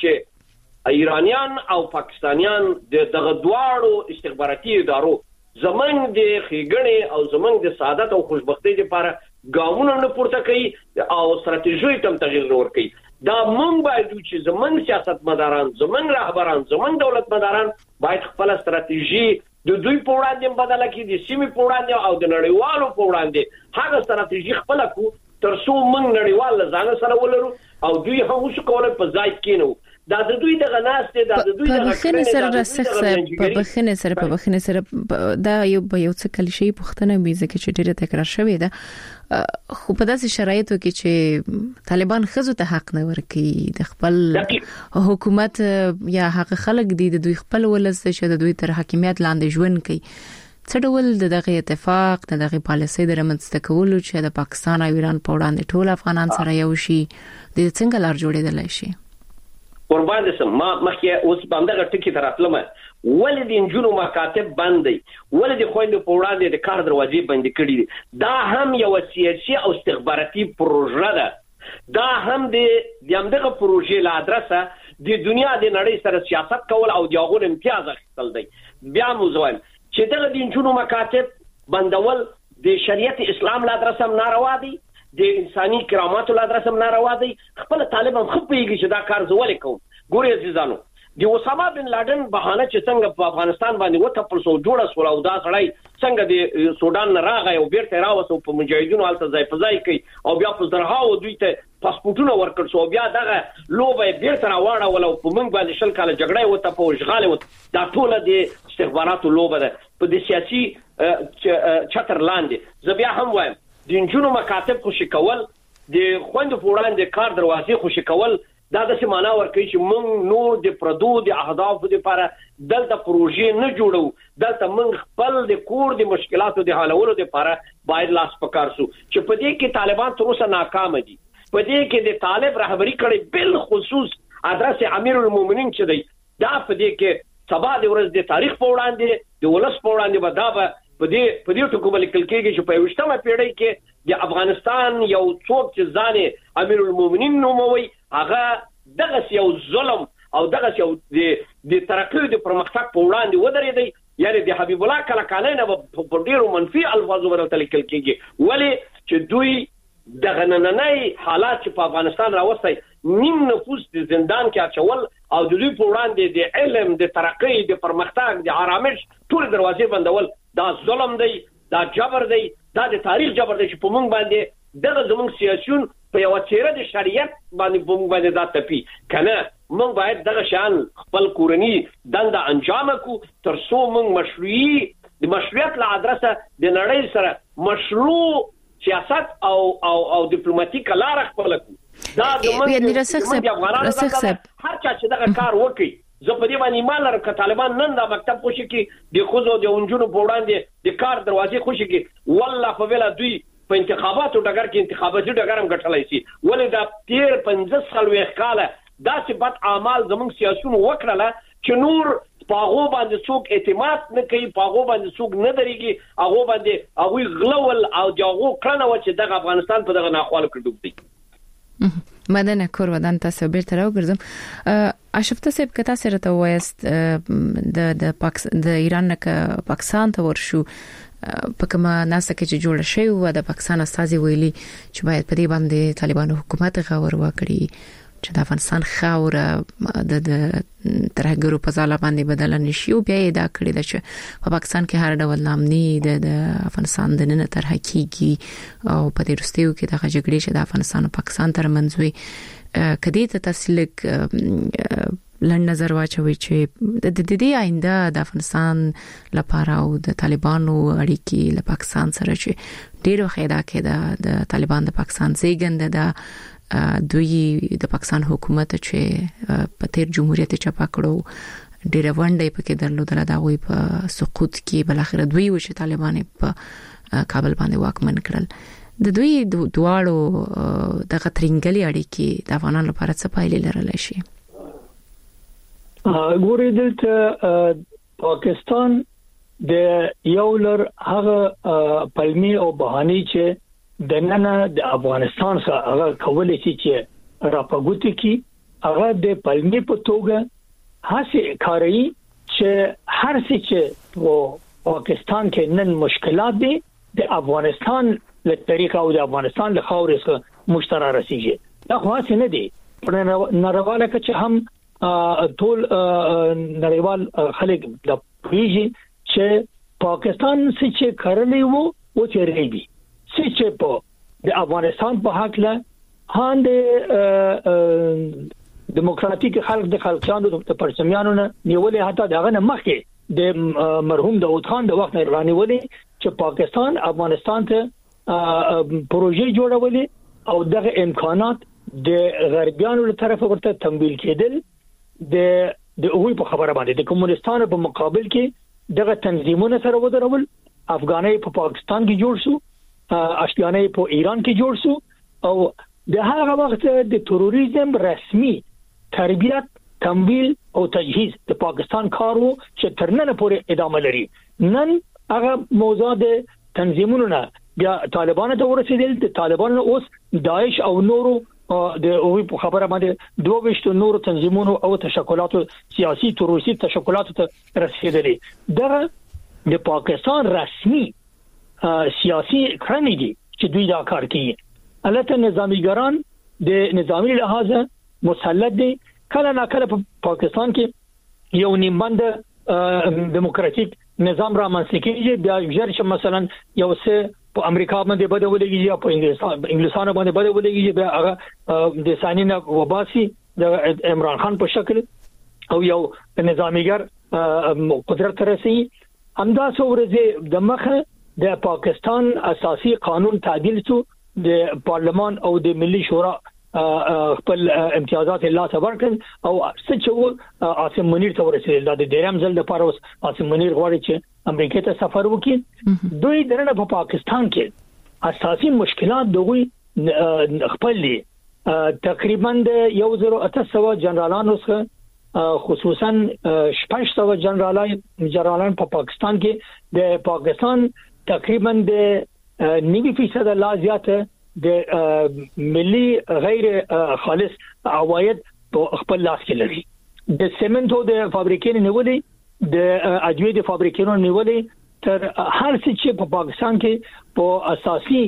چې ایرانیان او پاکستانیان د دغه دواړو استخباراتي ادارو زمنګ د خېګړې او زمنګ د سعادت او خوشبختۍ لپاره ګامونه نه پورته کوي او استراتیژي تم تغییر ور کوي. دا مونږ باید چې زمنګ سیاستمداران، زمنګ رهبران، زمنګ دولتمداران باید خپل استراتیژي د دوی په وړاندې بدله کړي، د سیمې په وړاندې او د نړیوالو په وړاندې هغه استراتیژي خپل کو تر څو موږ نړیوال ځان سره ولرو او دوی هم وشو کولای په ځای کېنو. دا د دوی د غناسته د دوی د بخنه سره رسخ په بخنه سره په بخنه سره دا یو به یو څه کلیشې پښتنه میزه کې چې ډیره تکرار شوې ده، خو په داسې شرایطو کې چې طالبان خزو ته حق نه ورکړي، د خپل حکومت یا حق خلک دي د دوی خپل ولس چې د دوی تر حاکمیت لاندې ژوند کوي، څه ډول دغه اتفاق دغه پالیسي د رامنځته کولو چې د پاکستان او ایران په وړاندې ټول افغانان سره یو شي د څنګه لار جوړېدل شي؟ قربان دې ما مخکې اوس باندې ټکی تراتلمه ولې د انجونو مکاتب باندې ولې د خويندو په وړاندې د کار دروازې بند کړي. دا هم یو سیاسي او استخباراتي پروژه ده، دا هم د دغه پروژې له ادرسه د دنیا د نړۍ سره سیاست کول او دغه امتیاز اخیستل دی. بیا مو زوایم چې دغه د انجونو مکاتب بندول د شریعت اسلام له ادرسه ناروا دي، د انساني کراماتو له ادرسه ناروا دي. خپل طالب هم خپېږي چې دا کار زول کوم. ګوري عزیزانو د اسامه بن لادن بهانه چې څنګه په افغانستان باندې وته پر سو جوړه سول او دا سړی څنګه د سودان نه راغی او بیرته راوسو په مجاهدینو حالت ځای په ځای کوي او بیا په زرهاو دوی ته پاسپورتونه ورکړ شو، بیا دغه لوبه بیرته راوړه ولو په موږ باندې شل کاله جګړه وته په اشغال وته. دا ټول د استخباراتو لوبه ده په د سیاسي چتر لاندې. زه بیا هم وایم د انجونو مکاتب خوشی کول، د خويندو په وړاندې کار دروازې خوشی کول، دا د سیمانه ورکوي چې موږ نور د پردو د اهدافو لپاره دلته پروژې نه جوړو، دلته موږ خپل د کور د مشکلاتو د حلولو لپاره باید لاس پکار سو. چې په دې کې طالبان تر اوسه ناکام دي، په دې کې د طالب رهبری کړي بل خصوص ادرس امیر المؤمنین چې دی دا په دې کې سبا د ورځ د تاریخ په وړاندې د ولس په وړاندې بدابه په دې په دې ټکو باندې کل کېږي چې په وشتمه پیړۍ کې د افغانستان یو څوک چې ځانه امیر المؤمنین نوموي هغه دغه یو ظلم او دغه یو د ترقی د پرمختګ په وړاندې ودرېدی. یعنی د حبیب الله کلکانه په ډیرو منفي الفاظو باندې تلکل کېږي ولې چې دوی دغه نننۍ حالات چې په افغانستان راوستي نیم نفوس د زندان کې اچول او د دوی په وړاندې د علم د ترقی د پرمختګ د آرامش ټول دروازې بندول، دا ظلم دی، دا جبر دی، دا د تاریخ جبر دی چې په موږ باندې دغه زموږ سیاسيون په یو چیرې د شریعت باندې په موږ باندې دا تپی کنه. موږ باید دغه شان خپل کورنی دنده انجام کو تر څو موږ مشروعي د مشروعیت له ادرسه د نړۍ سره مشروع سیاست او او او ډیپلوماټیک لار خپل کو. دا د موږ رسخ صاحب رسخ صاحب هر چا چې دغه کار وکړي زه په دې باندې ایمان لرم چې طالبان نن دا مکتب خوشي کې د خوځو د اونجونو په وړاندې د کار دروازې خوشي کې والله په ویلا دوی په انتخاباتو ډګر کې انتخاباتي ډګر هم ګټلای شي ولې دا تیر پنځه څلوېښت کاله داسې بد اعمال زموږ سیاسيون وکړله چې نور پاغو باندې څوک اعتماد نه کوي پاغو باندې څوک نه درېږي هغه باندې هغه غلول او دغه کړنه و چې د افغانستان په دغه ناخوالو کې ډوب دي مدنه کور ودان تاسو بیرته راوګرځم اشفته صاحب کته سره ته وایست د د پاکستان د ایران نه پاکستان ته ورشو په کومه ناسه کې چې جوړ شوی و د پاکستان استازي ویلي چې باید په دې باندې طالبانو حکومت غور وکړي چې د افغانستان خاور د ترهګرو په ځاله باندې بدل نشي او بیا دا کړی د چې په پاکستان کې هر ډول نامني د افغانستان د نن تر حقيقي او په دې رستیو کې د غجګړې چې د افغانستان او پاکستان ترمنځ وي کدی ته تسلیک لن نظر واچوي چې د دې آینده د افغانستان لپاره او د طالبانو اړیکې له پاکستان سره چې ډیرو خیدا کې د طالبان د پاکستان زیږنده د دوی د پاکستان حکومت چې په تیر جمهوریت چپا کړو ډیره ونډه پکې درلودله دا وی په سقوط کې بل اخر دوی و چې طالبان په کابل باندې واکمن کړل د دوی دواړو د غترنګلي اړیکې د افغانانو لپاره څه پایلې لرلی شي ګورې دلته پاکستان د یو لر هغه پلمي او بهاني چې د نن د افغانستان سره هغه کولای شي چې راپګوت کی هغه د پلمي په توګه هڅه کوي چې هر څه چې په پاکستان کې نن مشکلات دي د افغانستان له طریقه او د افغانستان له خاورې سره مشترک رسیږي دا خو څه نه دي په نړیواله کې چې هم ټول نړیوال خلک د پیږي چې پاکستان چې کړلې وو او چې ریږي چې په د افغانستان په حق له هان د دیموکراتیک خلک د خلکانو د پرچمیانو نه نیولې حتی دغه نه مخکې د مرحوم داود خان د وخت نه رانیولې چې پاکستان افغانستان ته پروژې جوړولې او دغه امکانات د غربیانو له طرفه ورته تمویل کېدل د د اوی په خبره باندې د کمونستانو په مقابل کې دغه تنظیمونه سره ودرول افغاني په پاکستان کې جوړ شو اشتیانه په ایران کې جوړ شو او د هغه وخت د تروریزم رسمي تربیت تمویل او تجهیز د پاکستان کارو چې ترنن پورې ادامه لري نن هغه موضوع د تنظیمونو نه بیا طالبانو ته ورسېدل د طالبانو اوس داعش او نورو د اوی په خبره باندې دوه وشت نور تنظیمونو او تشکلاتو سیاسي تروریستي تشکلاتو ته رسیدلې دغه د پاکستان رسمي سیاسي کړنې دي چې دوی دا کار کوي البته نظامیګران د نظامی لحاظه مسلط دي کله نه کله په پاکستان کې یو نیمبند دیموکراتیک نظام را منځ کېږي بیا ژر مثلا یو څه په امریکا باندې بده ولګي یا په انګلستان انګلستان باندې بده ولګي بیا هغه د سانینا وباسي د عمران خان په شکل او یو نظامیګر قدرت رسي همدا څورځي د مخه د پاکستان اساسي قانون تعدیل شو د پارلمان او د ملي شورا خپل امتیازات الله تبارک او سچو عاصم منیر ته ورسېدل د ډیرم ځل د پاروس عاصم منیر غواړي چې امریکا ته سفر وکړي دوی درنه په پاکستان کې اساسي مشکلات دوی خپل دي تقریبا د یو زرو اته سوه جنرالانو څخه خصوصا شپږ سوه جنرالان جنرالان په پاکستان کې د پاکستان تقریبا د نوي فیصد لا زیاته د ملي غیر خالص عواید په خپل لاس کې لري د سیمنټو د فابریکې نیولې د اجوی د فابریکې نیولې تر هر څه چې په پاکستان کې په اساسي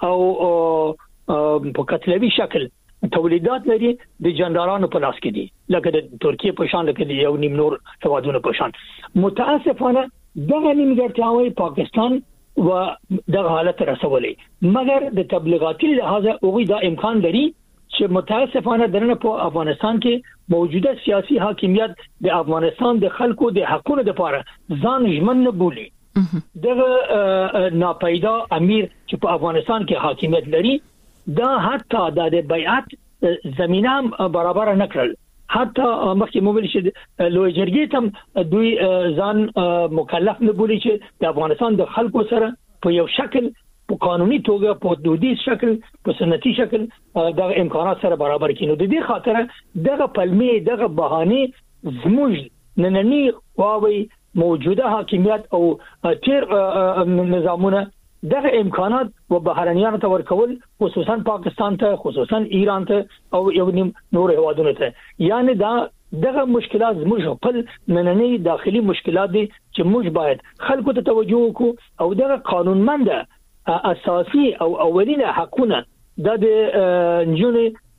او په کتلوي شکل تولیدات لري د جنرالانو په لاس کې دي لکه د ترکیه په شان لکه د یو نیم نور هوادونو په شان متاسفانه دغه نیمګړتیاوې پاکستان و دغه حالت رسولې مګر د تبلیغاتي لحاظه اوږي دا امکان لري چې متاسفانه درنه په افغانستان کې موجوده سیاسي حاکمیت د افغانستان د خلکو د حقوقو لپاره ځان ژمن نه بولي دغه ناپیدا امیر چې په افغانستان کې حاکمیت لري دا حتی د بیعت زمينه برابر نه کړل حتی مخکې مو ویل چې لوی جرګې ته دوی ځان مکلف نه بولي چې د افغانستان د خلکو سره په یو شکل په قانوني توګه په دودیز شکل په سنتي شکل د امکانات سره برابر کینو. د دې خاطر دغه پلمې دغه بهانه زموږ نننی قواوی موجوده حاکمیت او تیر نظامونه دغه امکانات و بهرنیانو ته ورکول، خصوصا پاکستان ته، خصوصا ایران ته او یو نیم نور هیوادونو ته. یعنی دا دغه مشکلات زموږ خپل نننی داخلي مشکلات دي چې موږ باید خلکو ته توجه وکړو او دغه قانونمند اساسي او اولینه حقونه د نجونې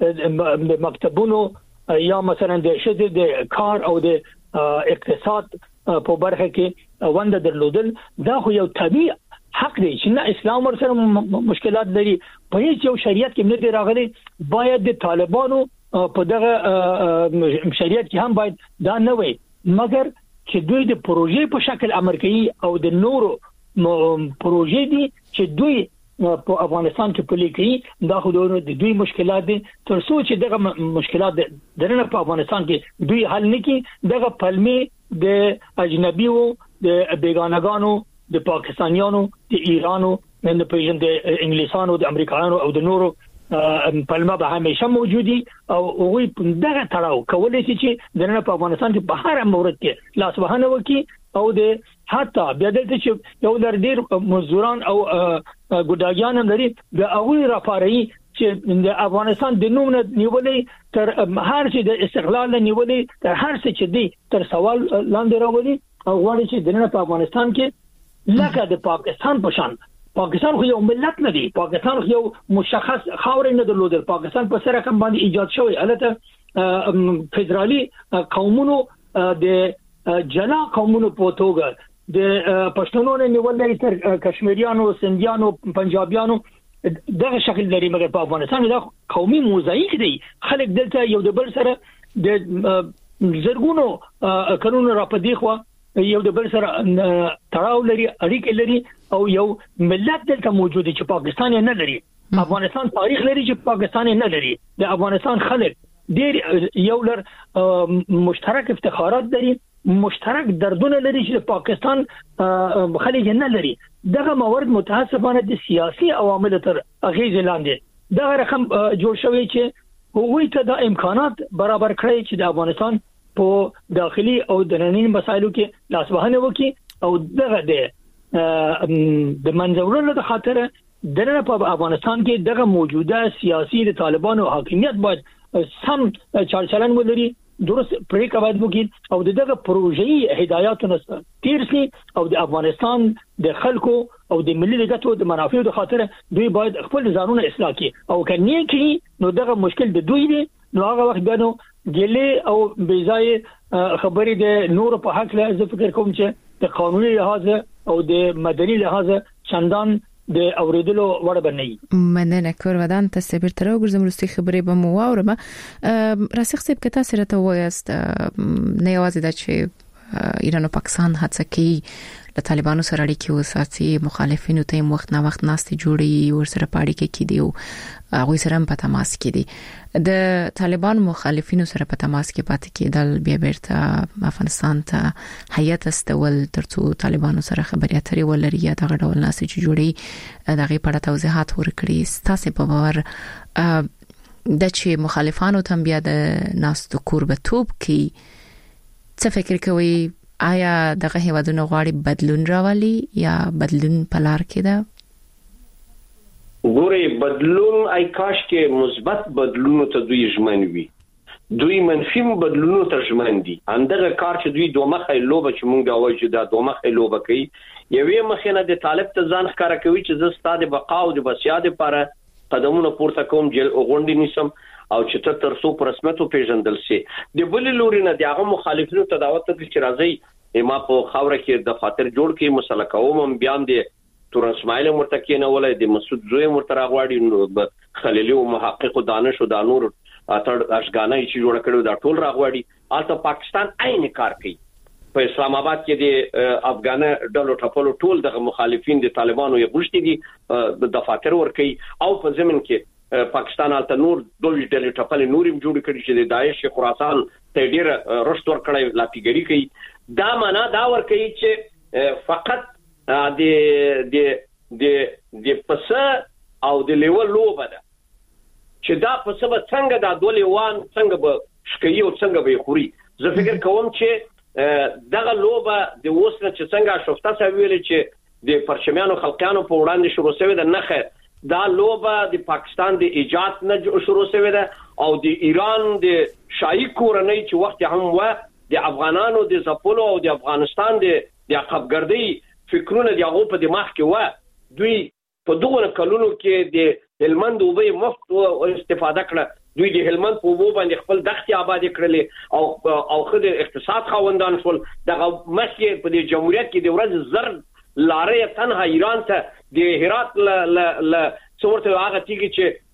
د مکتبونو یا مثلا د شته د کار او د اقتصاد په برخه کې ونده درلودل، دا خو یو طبيعي حق دی چې نه اسلام ورسره مشکلات لري، په هیڅ یو شریعت کې نه دی راغلي. باید د طالبانو په دغه شریعت کې هم باید دا نه وي، مګر چې دوی د پروژې په شکل امر کوي او د نورو پروژې دي چې دوی په افغانستان کې پلي کوي، دا خو د دوی مشکلات دي. تر څو چې دغه مشکلات درنه په افغانستان کې دوی حل نه کړي، دغه پلمې د اجنبیو د بیگانگانو د پاکستانیانو د ایرانو د پیژن د انګلیسانو د امریکایانو او د نورو پلمه به همیشه موجودي او هغوی دغه تړاو کولای شي چې درنه په افغانستان کې په هر مورد کې لاس وهنه وکړي او د حتی بیا دلته چې یو لر ډیر مزدوران او ګډاګیان هم لري، د هغوی راپاري چې د افغانستان د نوم نه نیولې تر هر څه د استقلال نه نیولې تر هر څه چې دی تر سوال لاندې راولي او غواړي چې درنه په افغانستان کې لکه د پاکستان په شان، پاکستان خو یو ملت نه دی، پاکستان خو یو مشخص خاورې نه درلودل، پاکستان په سره کوم باندې ایجاد شوی البته فدرالي قومونو د جلا قومونو په توګه د پښتنو نه نیولې تر کشمیریانو، سندیانو، پنجابیانو دغه شکل لري، مګر په افغانستان دا قومي موزاییک دی. خلک دلته یو د بل سره د زرګونو قانون را پدې خو یو د بل سره تړاو لري، اړیکې لري او یو ملت دلته موجود چې پاکستان نه لري. افغانستان تاریخ لري چې پاکستان نه لري. د افغانستان خلک ډیر یو لر مشترک افتخارات لري، مشترک دردونه لري چې پاکستان خلک نه لري. دغه موارد متاسفانه د سیاسي عوامل تر اغیز لاندې دغه رقم جوړ شوی چې هغوی ته د امکانات برابر کړی چې د افغانستان په داخلي او دننني مسایلو کې لاسوهنه وکړي او دغه د د منځورونو د خاطر دغه په افغانستان کې دغه موجوده سیاسي د طالبانو حاکمیت باید سم چارچلن ولري، درست پریکړه باید وکړي او دغه پروژې هدایاتونه تیر شي او د افغانستان د خلکو او د ملي ګټو د منافعو د خاطر دوی باید خپل ځانونه اصلاح کړي او کني کې نو دغه مشکل د دوی دی. نو هغه وخت بنو ګلې او بیځای خبرې د نور په حق له زه فکر کوم چې د قانوني لحاظ او د مدني لحاظ چندان د اوریدلو وړ بنئ. مننه کور ودان ته سبیر تر وګرځم رستي خبرې به مو واورم. راسخ سیب کته سره ته وایست نه یوازې د چې ایران او پاکستان هڅه کوي د طالبانو سره اړیکې وساتي، مخالفینو ته هم وخت نه وخت ناستې جوړي ور سره پاړي کې کیدي او هغه سره په تماس کې دي. د طالبان مخالفینو سره په تماس کې پاتې کېدل بیا بیرته افغانستان ته هیئت استول ترڅو طالبانو سره خبرې اترې ولري یا دغه ډول ناستې چې جوړي دغه په اړه توضیحات ورکړي. ستاسو په باور د چې مخالفانو تم بیا د ناستو قربتوب کې څه فکر کوي؟ آیا دغه هیوادونو غواړي بدلون راولي یا بدلون په لار کې ده؟ ګوري بدلون ay کاش کې مثبت بدلون ته دوی ژمن وي، دوی منفي بدلون ته ژمن دي. اندغه کار چې دوی دوه مخه لوبه چې مونږ دا وایو دا دوه مخه لوبه کوي، یوې مخه نه د طالب ته ځان ښکارا کوي چې زه ستاسو بقا او د بسیا لپاره قدمونه پورته کوم، جل غونډې نیسم او چې تر تر څو پر رسمیت پیژندل شي. د بل لوري نه دغه مخالفینو ته دعوت ورکړي چې راځي ما په خاوره کې د خاطر جوړ کې مسله کوم، بیان دي تور اسماعیل مرتکین ولې د مسعود زوی مرتضی غواړي، خلیلی او محقق دانش او دانور اتر اشغانه چې جوړ کړو دا ټول راغواړي. البته پاکستان عین کار کوي. په اسلام آباد کې د افغان ډلو ټپلو ټول د مخالفین د طالبانو یې غوښتي دي د دفاتر ور کوي او په زمين کې پاکستان الته نور دوه ډلې ټپلې نورم جوړ کړي چې د داعش خراسان ته ډیر رشد ورکړی لا پیګری کوي دا معنا دا ور کوي چې فقط د د د د پس او د لیول لوبه ده چې دا پس به څنګه دا دولېوان څنګه به شکایي او څنګه به خوري زه فکر کوم چې دغه لوبه د اوسنه چې څنګه شفته سویل چې د پرچمیانو خلقانو په وړاندې شروع شوه د نخه دا لوبه د پاکستان د ایجاد نه شروع شوه ده او د ایران د شاهي کورنۍ چې وخت هم و د افغانانو د زپلو او د افغانستان د د عقبګردۍ فکرونه د هغه په دماغ کې و دوی په دغه کلونو کې د هلمند وبې مفت استفاده کړه دوی د هلمند په وبو باندې خپل دښتې آباد کړلې او او خدای اقتصاد خاوندان شول دغه مخکې په د جمهوریت کې د ورځ زر لارې تنها ایران ته د هرات ل ل څورته هغه تیږي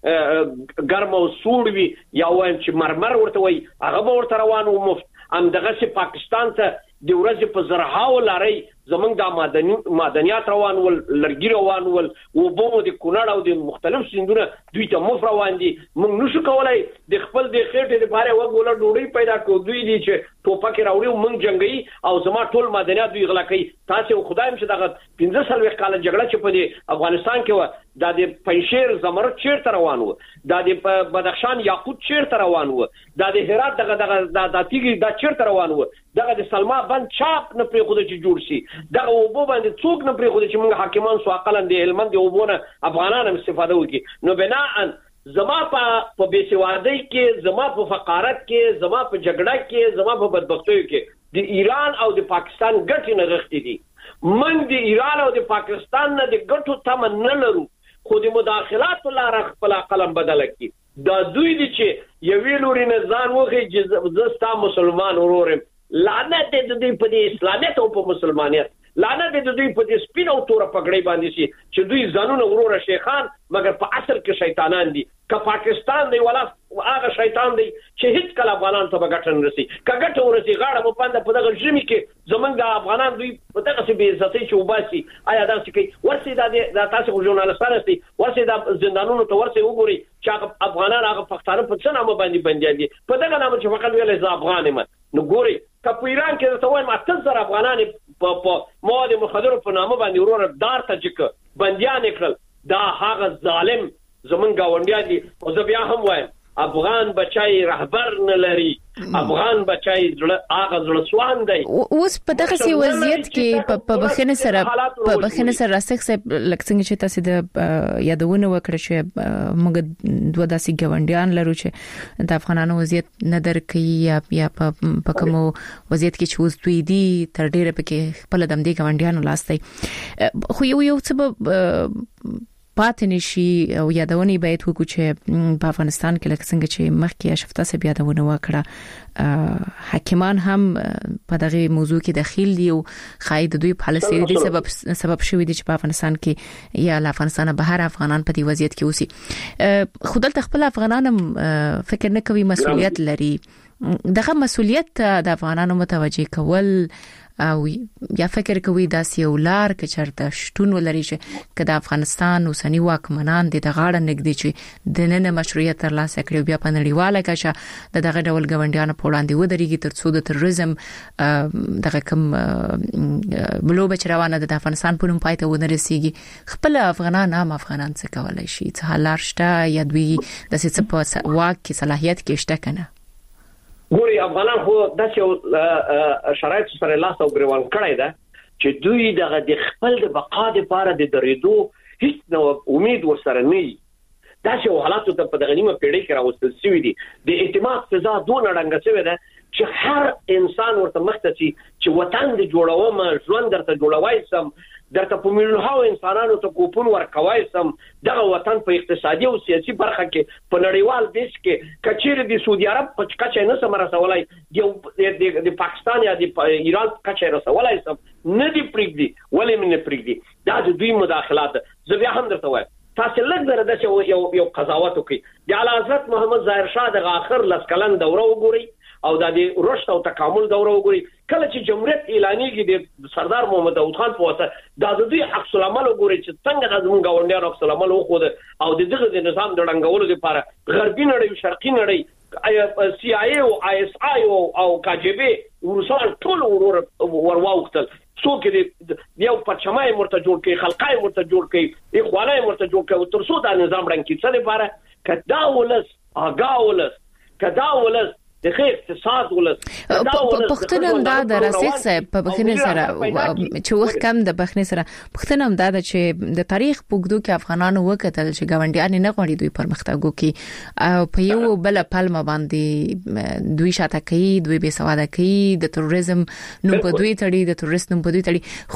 چې ګرم او سوړ وي یا وایم چې مرمر ورته وي هغه ورته روان و مفت ام دغه چې پاکستان ته د ورځې په زرهاو لارې زمونږ د مادني مادنیات روان ول لرګي روان ول او بومو د کونړ او د مختلف سیندونه دوی ته مفت روان دي موږ نشو کولای د خپل د خېټې لپاره وګوله ډوډۍ پیدا کړو دوی دي چې ټوپک راوړي موږ جنگي او زما ټول مادنیات دوی غلا کوي تاسو خدایم چې دغه پنځه سال کال جګړه چې په افغانستان کې و د د پنځیر زمرد چیرته روان و د د بدخشان یاقوت چیرته روان و د د هرات دغه دغه د تیږي د چیرته روان و دغه د سلما بند چاپ نه پرې خو د چې جوړ شي دغه وبو باندې څوک نه پرې خو چې موږ حاکمان سو عقلن دی هلمند وبونه افغانان استفاده وکړي نو بناء زما په بیسوادۍ کې زما په فقارت کې زما په جګړه کې زما په بدبختیو کې د ایران او د پاکستان ګټې نه غښتې دي من د ایران او د پاکستان نه د ګټو تمه نه لرو خو د مداخلات لپاره خپل قلم بدل کړي دا دوی دي چې یوې لوري نه ځان وخی چې زستا مسلمان ورورم لعنت دې دوی په دې اسلامیت او په مسلمانیت لعنت دې دوی په دې سپین او تور پګړې باندې شي چې دوی ځانونه وروره شیخان مګر په اصل کې شیطانان دي که پاکستان دی ولا هغه شیطان دی چې هیڅ کله افغانان ته بغټن رسي کګټ ورسي غاړه په پاند په دغه ژمي کې زمونږ د افغانان دوی په دغه څه به عزت چې وباسي آیا دا څه کوي ورسي دا تاسو ژورنالستان دي ورسي دا زندانونو ته ورسي وګوري چې افغانان هغه پښتانه په څه نامه باندې بندي دي په دغه نامه چې فقط ویل زه افغان یم نو ګوري که په ایران کې ته وایم اته زره افغانان په مواد مخدر په نامه باندې ورور دار ته چې بنديان کړل دا هغه ظالم زمون گاونډیان دي او زه بیا هم وایم افغان بچای رهبر نه لري افغان بچای زړه هغه زړه سوان دی اوس په دغه سی وضعیت کې په بخنه سره په بخنه سره راستخ لکڅنګ چې تاسو د یادونه وکړه چې موږ دوه داسې گاونډیان لرو چې د افغانانو وضعیت نه درکې یا یا په کوم وضعیت کې چې اوس دوی دي تر ډیره پکې خپل د دې گاونډیانو لاسته خو یو یو څه پاتې نشي او یادونه باید وکړو چې په افغانستان کې لکه څنګه چې مخکې شفته سه یادونه وکړه حاکمان هم په دغه موضوع کې داخل دي او خاید دوی پالیسي دي سبب سبب شوی دي چې په افغانستان کې یا له افغانستان بهر افغانان په دې وضعیت کې اوسي خودل تخپل افغانان فکر نه کوي مسؤلیت لري دغه مسؤلیت د افغانانو متوجه کول او یا فکر کوي دا سیولار کې چرته شتون ولري چې کله افغانستان اوسنی واکمنان د غاړه نګدي چې د نن مشروعیت تر لاسه کړی بیا په نړیواله کچه د دغه ډول غونډیانو په وړاندې ودرېږي ترڅو د تروریزم دغه کوم بلوبه چروانه د افغانستان په نوم پاتې ونه رسیږي خپل افغانان هم افغانان څه کولای شي څه حلار شته یا دوی د څه په واک کې صلاحیت کې شته کنه ګوري افغانان خو داسې شرایط سره لاس او ګریوان کړی دا چې دوی دغه د خپل د بقا لپاره د درېدو هیڅ نو امید ورسره نه وي داسې حالاتو ته په دغه نیمه پیړۍ کې راوستل شوی دي د اعتماد فضا دون رنګ شوی ده چې هر انسان ورته مخته شي چې وطن د جوړوم ژوند درته جوړوي سم درته په میلیونونو انسانانو ته کوپون ورکوي سم دغه وطن په اقتصادي او سیاسي برخه کې په نړیوال دیش کې کچېر د سعودي عرب په کچې نه سم رسولای دی د پاکستان یا د ایران کچې رسولای سم نه دی پرېږدي ولې من نه پرېږدي دا د دوی مداخلات زه بیا هم درته وایم تاسو لږ زره د یو یو قضاوت وکړي د اعلی حضرت محمد ظاهر شاه د اخر لسکلن دوره وګوري او د رشد او تکامل دوره وګوري کله چې جمهوریت اعلانېږي د سردار محمد داود خان په واسطه د دوی عکس العمل وګوري چې څنګه د زموږ غونډیانو عکس العمل وخوده او د دغه د نظام د ډنګولو لپاره غربي نړۍ شرقي نړۍ سی آی ای او آی اس آی او کا جی بي روسان ټول ور ورواوختل څوک دې یو پرچمای مرته جوړ کړي خلقای مرته جوړ کړي اخوانای مرته جوړ کړي تر څو دا نظام رنګ کې څه لپاره کدا ولس اگا ولس کدا ولس د خیر اقتصاد ولس پښتون هم دا د راسخ صاحب په بخنه سره چې وخت کم د بخنه سره پښتون هم دا چې د تاریخ پوګدو کې افغانانو وکتل چې گاونډیان نه غوړي دوی پرمختګ وکړي او په یو بل پلمه باندې دوی شاته کوي دوی به سواده کوي د تروریزم نوم په دوی تړي د تروریست نوم په دوی تړي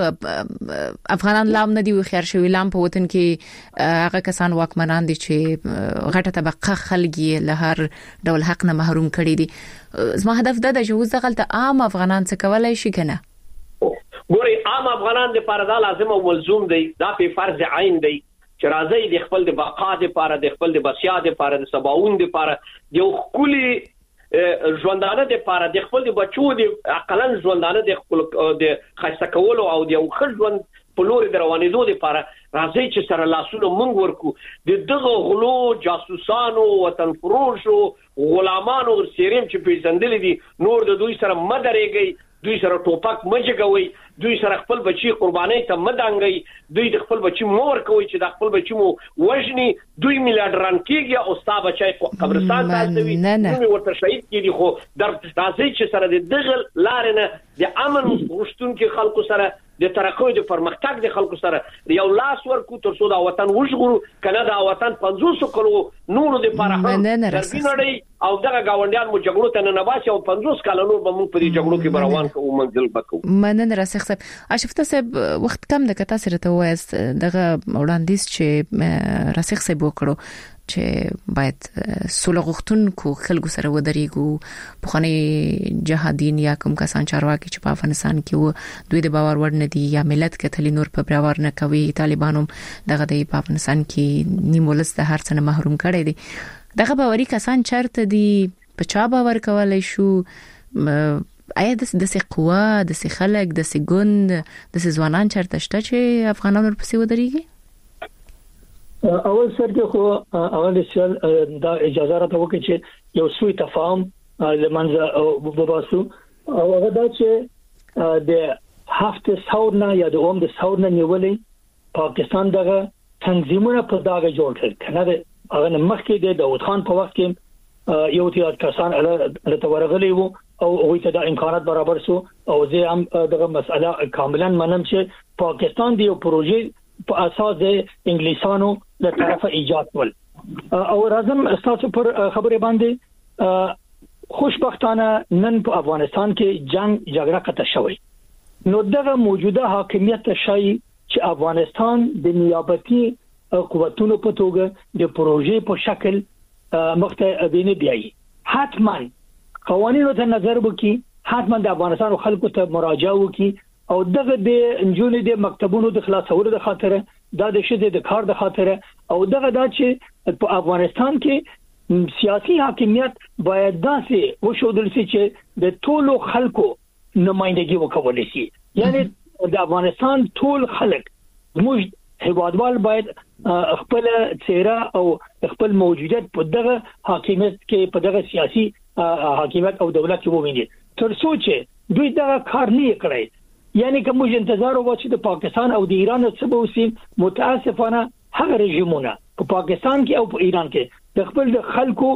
خو افغانان لام نه دی خیر شوی لام په وطن کې هغه کسان واکمنان دي چې غټه طبقه خلګي له هر ډول حق نه محروم کړی دي زما هدف دا د جوز دغلت عام افغانان څه کولای شي کنه ګوري عام افغانان د پاره لازم او ملزوم دي دا په فرض عین دي چې راځي د خپل د بقا د پاره د خپل د بسیا د پاره د سباون د پاره یو خولي ژوندانه د پاره د خپل د بچو د عقلن ژوندانه د خپل د خاصه کولو او د یو خل په لور د روانېدو لپاره راځي چې سره لاسونو مونږ ورکو د دغه غلو جاسوسانو وطن فروشو غلامانو سیریم چې پیژندل دي نور د دوی سره مدرېږي دوی سره ټوپک مجګوي دوی سره خپل بچي قرباني ته مدانګي دوی د خپل بچي مور کوي چې د خپل بچي مو وژني دوی میلیارډران کېږي او ستا بچي قبرستان ته ځي دوی ورته شهید کېږي خو در راځي چې سره د دغه لارنه د امن غوښتونکو خلکو سره د ترقۍ د پرمختګ د خلکو سره یو لاس ورکو تر څو دا وطن وژغورو کنه دا وطن پنځوس کلو نور د پاره دربینړی او دغه گاونډیان مو جګړو ته نه باسي او پنځوس کال نور به موږ په دې جګړو کې روان کوو منځل بکو مننه راسخ صاحب اشفته صاحب وخت کم د کتا سره ته وایست دغه وړاندیز چې راسخ صاحب وکړو چې باید سوله غوښتونکو خلکو سره ودرېګو بخاني جهادین یا کوم کسان چارواکي چې په افغانستان کې وو دوی د باور وړ نه دي یا ملت کتلی نور په باور نه کوي طالبانو دغه د افغانستان کې نیمولس د هر څه محروم کړي دي دغه باوري کسان چرته دي په چا باور کولای شو آیا د دسه قوا د سه خلک د سه ګوند د سه ځوانان چرته شته چې افغانانو ورپسې ودرېږي اول سر کې خو اول سر دا اجازه راته وکړي چې یو سوی تفاهم لمنځه وباسو او هغه دا چې د هفته ثورنا یا د اوم د ثورنا نیولې پاکستان دغه تنظیمونه په داګه جوړ کړ کنه هغه مخکې د داوود خان په وخت کې یو تیار کسان له تورغلي وو او وې ته د امکانات برابر سو او زه هم دغه مسله کاملا منم چې پاکستان دی یو پروژې په اساس د انګلیسانو له طرفه ایجاد ول او راځم تاسو پر خبرې باندې خوشبختانه نن په افغانستان کې جنگ جګړه قطع شوی نو دغه موجوده حاکمیت شای چې افغانستان د نیابتي قوتونو په توګه د پروژې په شکل مخته بینه بیایي حتما قوانینو ته نظر وکړي حتما د افغانستان خلکو ته مراجعه وکړي او دغه د انجونې د مکتبونو د خلاصولو د خاطره دا د شته د کار د خاطره او دغه دا چې په افغانستان کې سیاسي حاکمیت باید داسې وشودل شي چې د ټولو خلکو نمائندګي وکول شي یعنی د افغانستان ټول خلک موږ هیوادوال باید خپل چهره او خپل موجودیت په دغه حاکمیت کې په دغه سیاسي حاکمیت او دولت کې وویني تر څو چې دوی دغه کار نه کړی یعنی کوم انتظار وو چې د پاکستان او د ایران څخه وسی متاسفانه هغه رژیمونه په پاکستان کې او په ایران کې د خپل د خلکو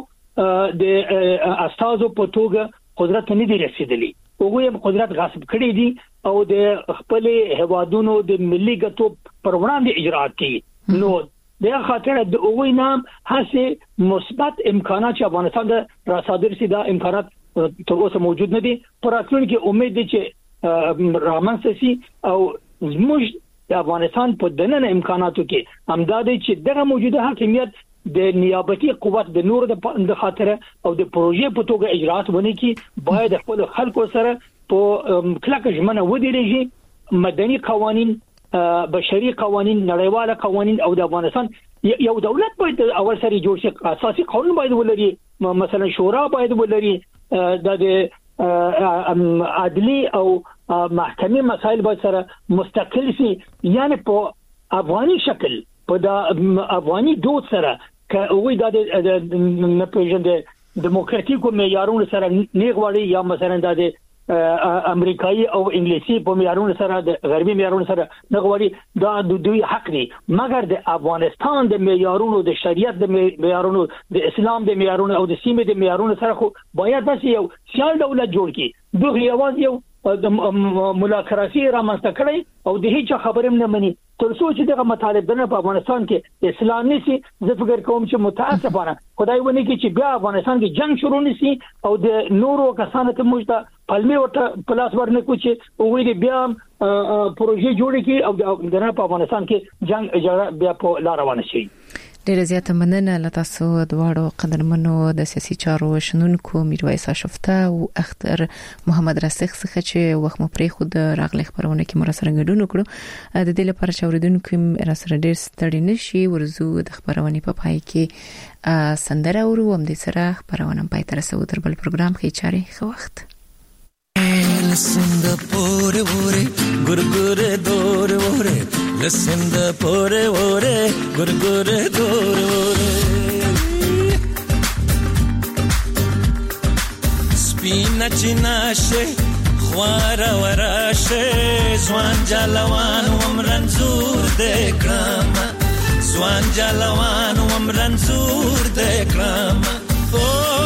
د استازو په توګه قدرت نه دی رسیدلی هغه قدرت غصب کړی دي او د خپل هوادونو د ملي ګټو پر وړاندې اجرات کوي نو د خاطر د اووی نام هڅه مثبت امکانات چې افغانستان د راصادر سي دا امکانات تر اوسه موجود نه دي پر راتلونکي امید دي چې رامنسسي او زموږ د افغانستان په دننه امکاناتو کې امدادي چې دغه موجوده حاکمیت د نیابتي قوت د نور د خاطر او د پروژې په توګه اجرات ونی کې باید خپل خلکو سره په کلکه ژمنه ودرېږي مدني قوانين بشري قوانين نړیواله قوانين او د افغانستان یو دولت باید اول سری جوړ شي اساسي قانون باید ولري مثلا شورا باید ولري د عدلی او محکمې مسائل باید سره مستقل سي یعنی په افغاني شکل په د افغاني دود سره کوي د نه پېژند دیموکراتیکو معیارونو سره نه غواړي یا مثلا د امریکایي او انګلیسي په معیارونو سره د غربي معیارونو سره نه غواړي دا د دوی حق دی مګر د افغانستان د معیارونو د شریعت د معیارونو د اسلام د معیارونو او د سیمې د معیارونو سره خو باید بس یو سیال دولت جوړ کړي دوی یوازې یو د ملاکراسي رامنځته کړي او د هیڅ خبرې نه مني تر څو چې دغه مطالب نه په افغانستان کې اسلام نشي زه فکر کوم چې متاسفانه خدای ونی کې چې بیا افغانستان کې جنگ شروع نشي او د نورو کسانو ته موږ ته پلمې ورته پلاس ورنه کوچي او وی بیا پروژې جوړ کړي او د په افغانستان کې جنگ اجازه بیا په لار روان شي ډیر زیاته مننه لتاسو دواړو قدرمنو د سیاسي چارو شنونکو میرویس اشرفته او اختر محمد راسخ څخه چې وخت مو پرې خود راغلی خبرونه کې مرسته ګډون وکړو د دې لپاره چې اوریدونکو را سره ډیر ستړي نشي ورزو د خبرونه په پای کې سندره ورو هم د سره خبرونه پای تر رسو تر بل پروګرام کې چاري خو وخت Listen the pore pore gurgure dore ore listen the pore pore gurgure dore ore spina chinashe khwara warashe zwan jalawan umran zur de krama zwan jalawan umran zur de krama oh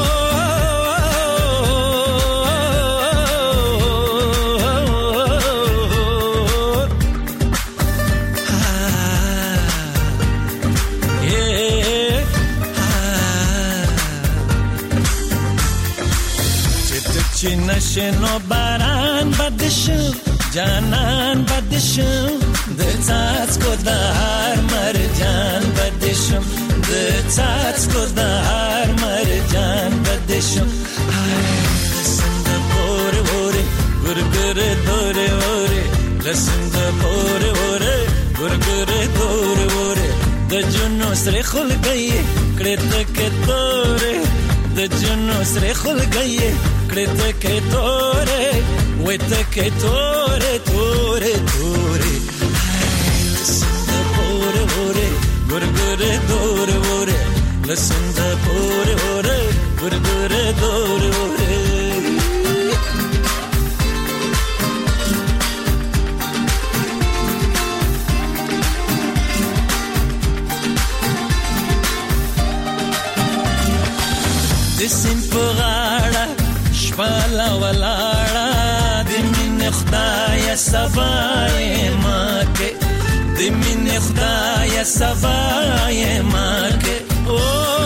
نشنو باران بدشم جانان بدشم د تاس کو دار مرجان بدشم د تاس کو دار مرجان بدشم سند پور ور گر گر دور ور لسند پور ور گر گر دور ور د جنو سر خل گئی کړه ته تور د جنو سر خل گئی Krete ke tore, wete ke tore, tore, tore. Listen the pore, pore, gure gure dore, dore. Listen the pore, pore, gure gure dore, dore. Disim pogada. Pala walala di min khudaya safaye make di min khudaya safaye make oh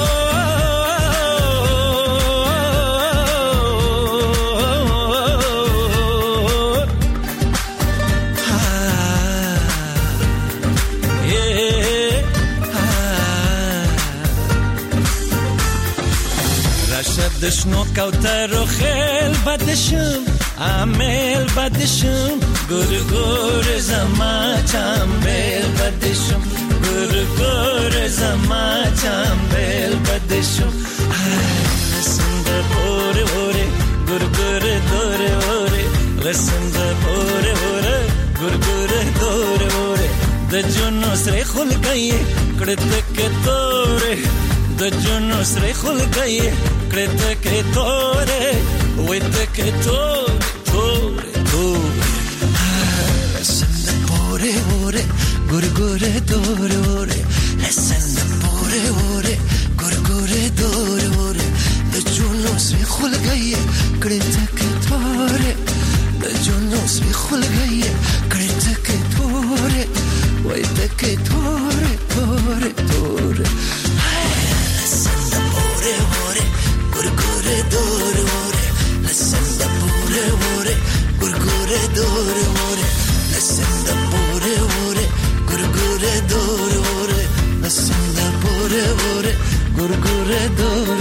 دشنو کوتر و خیل بدشم عمل بدشم گر گر زما چنبل بدشم گر گر زما چنبل بدشم listen the pore pore گر گر dore ore listen the pore pore گر گر dore ore د جنو سره خل گئی کړه ته تور د جنو سره خل گئی Krete ke tore, wete ke tore, tore, tore. Listen the pore, pore, gure gure dore, dore. Listen the pore, pore, gure gure dore, dore. The juno se khul gaye, krete ke tore. The juno se khul gaye, krete ke tore, wete ke tore, tore, tore. Listen the pore, pore. Gurgure dore ore listen the pore ore gurgure dore ore listen the pore ore gurgure dore ore listen the pore ore gurgure dore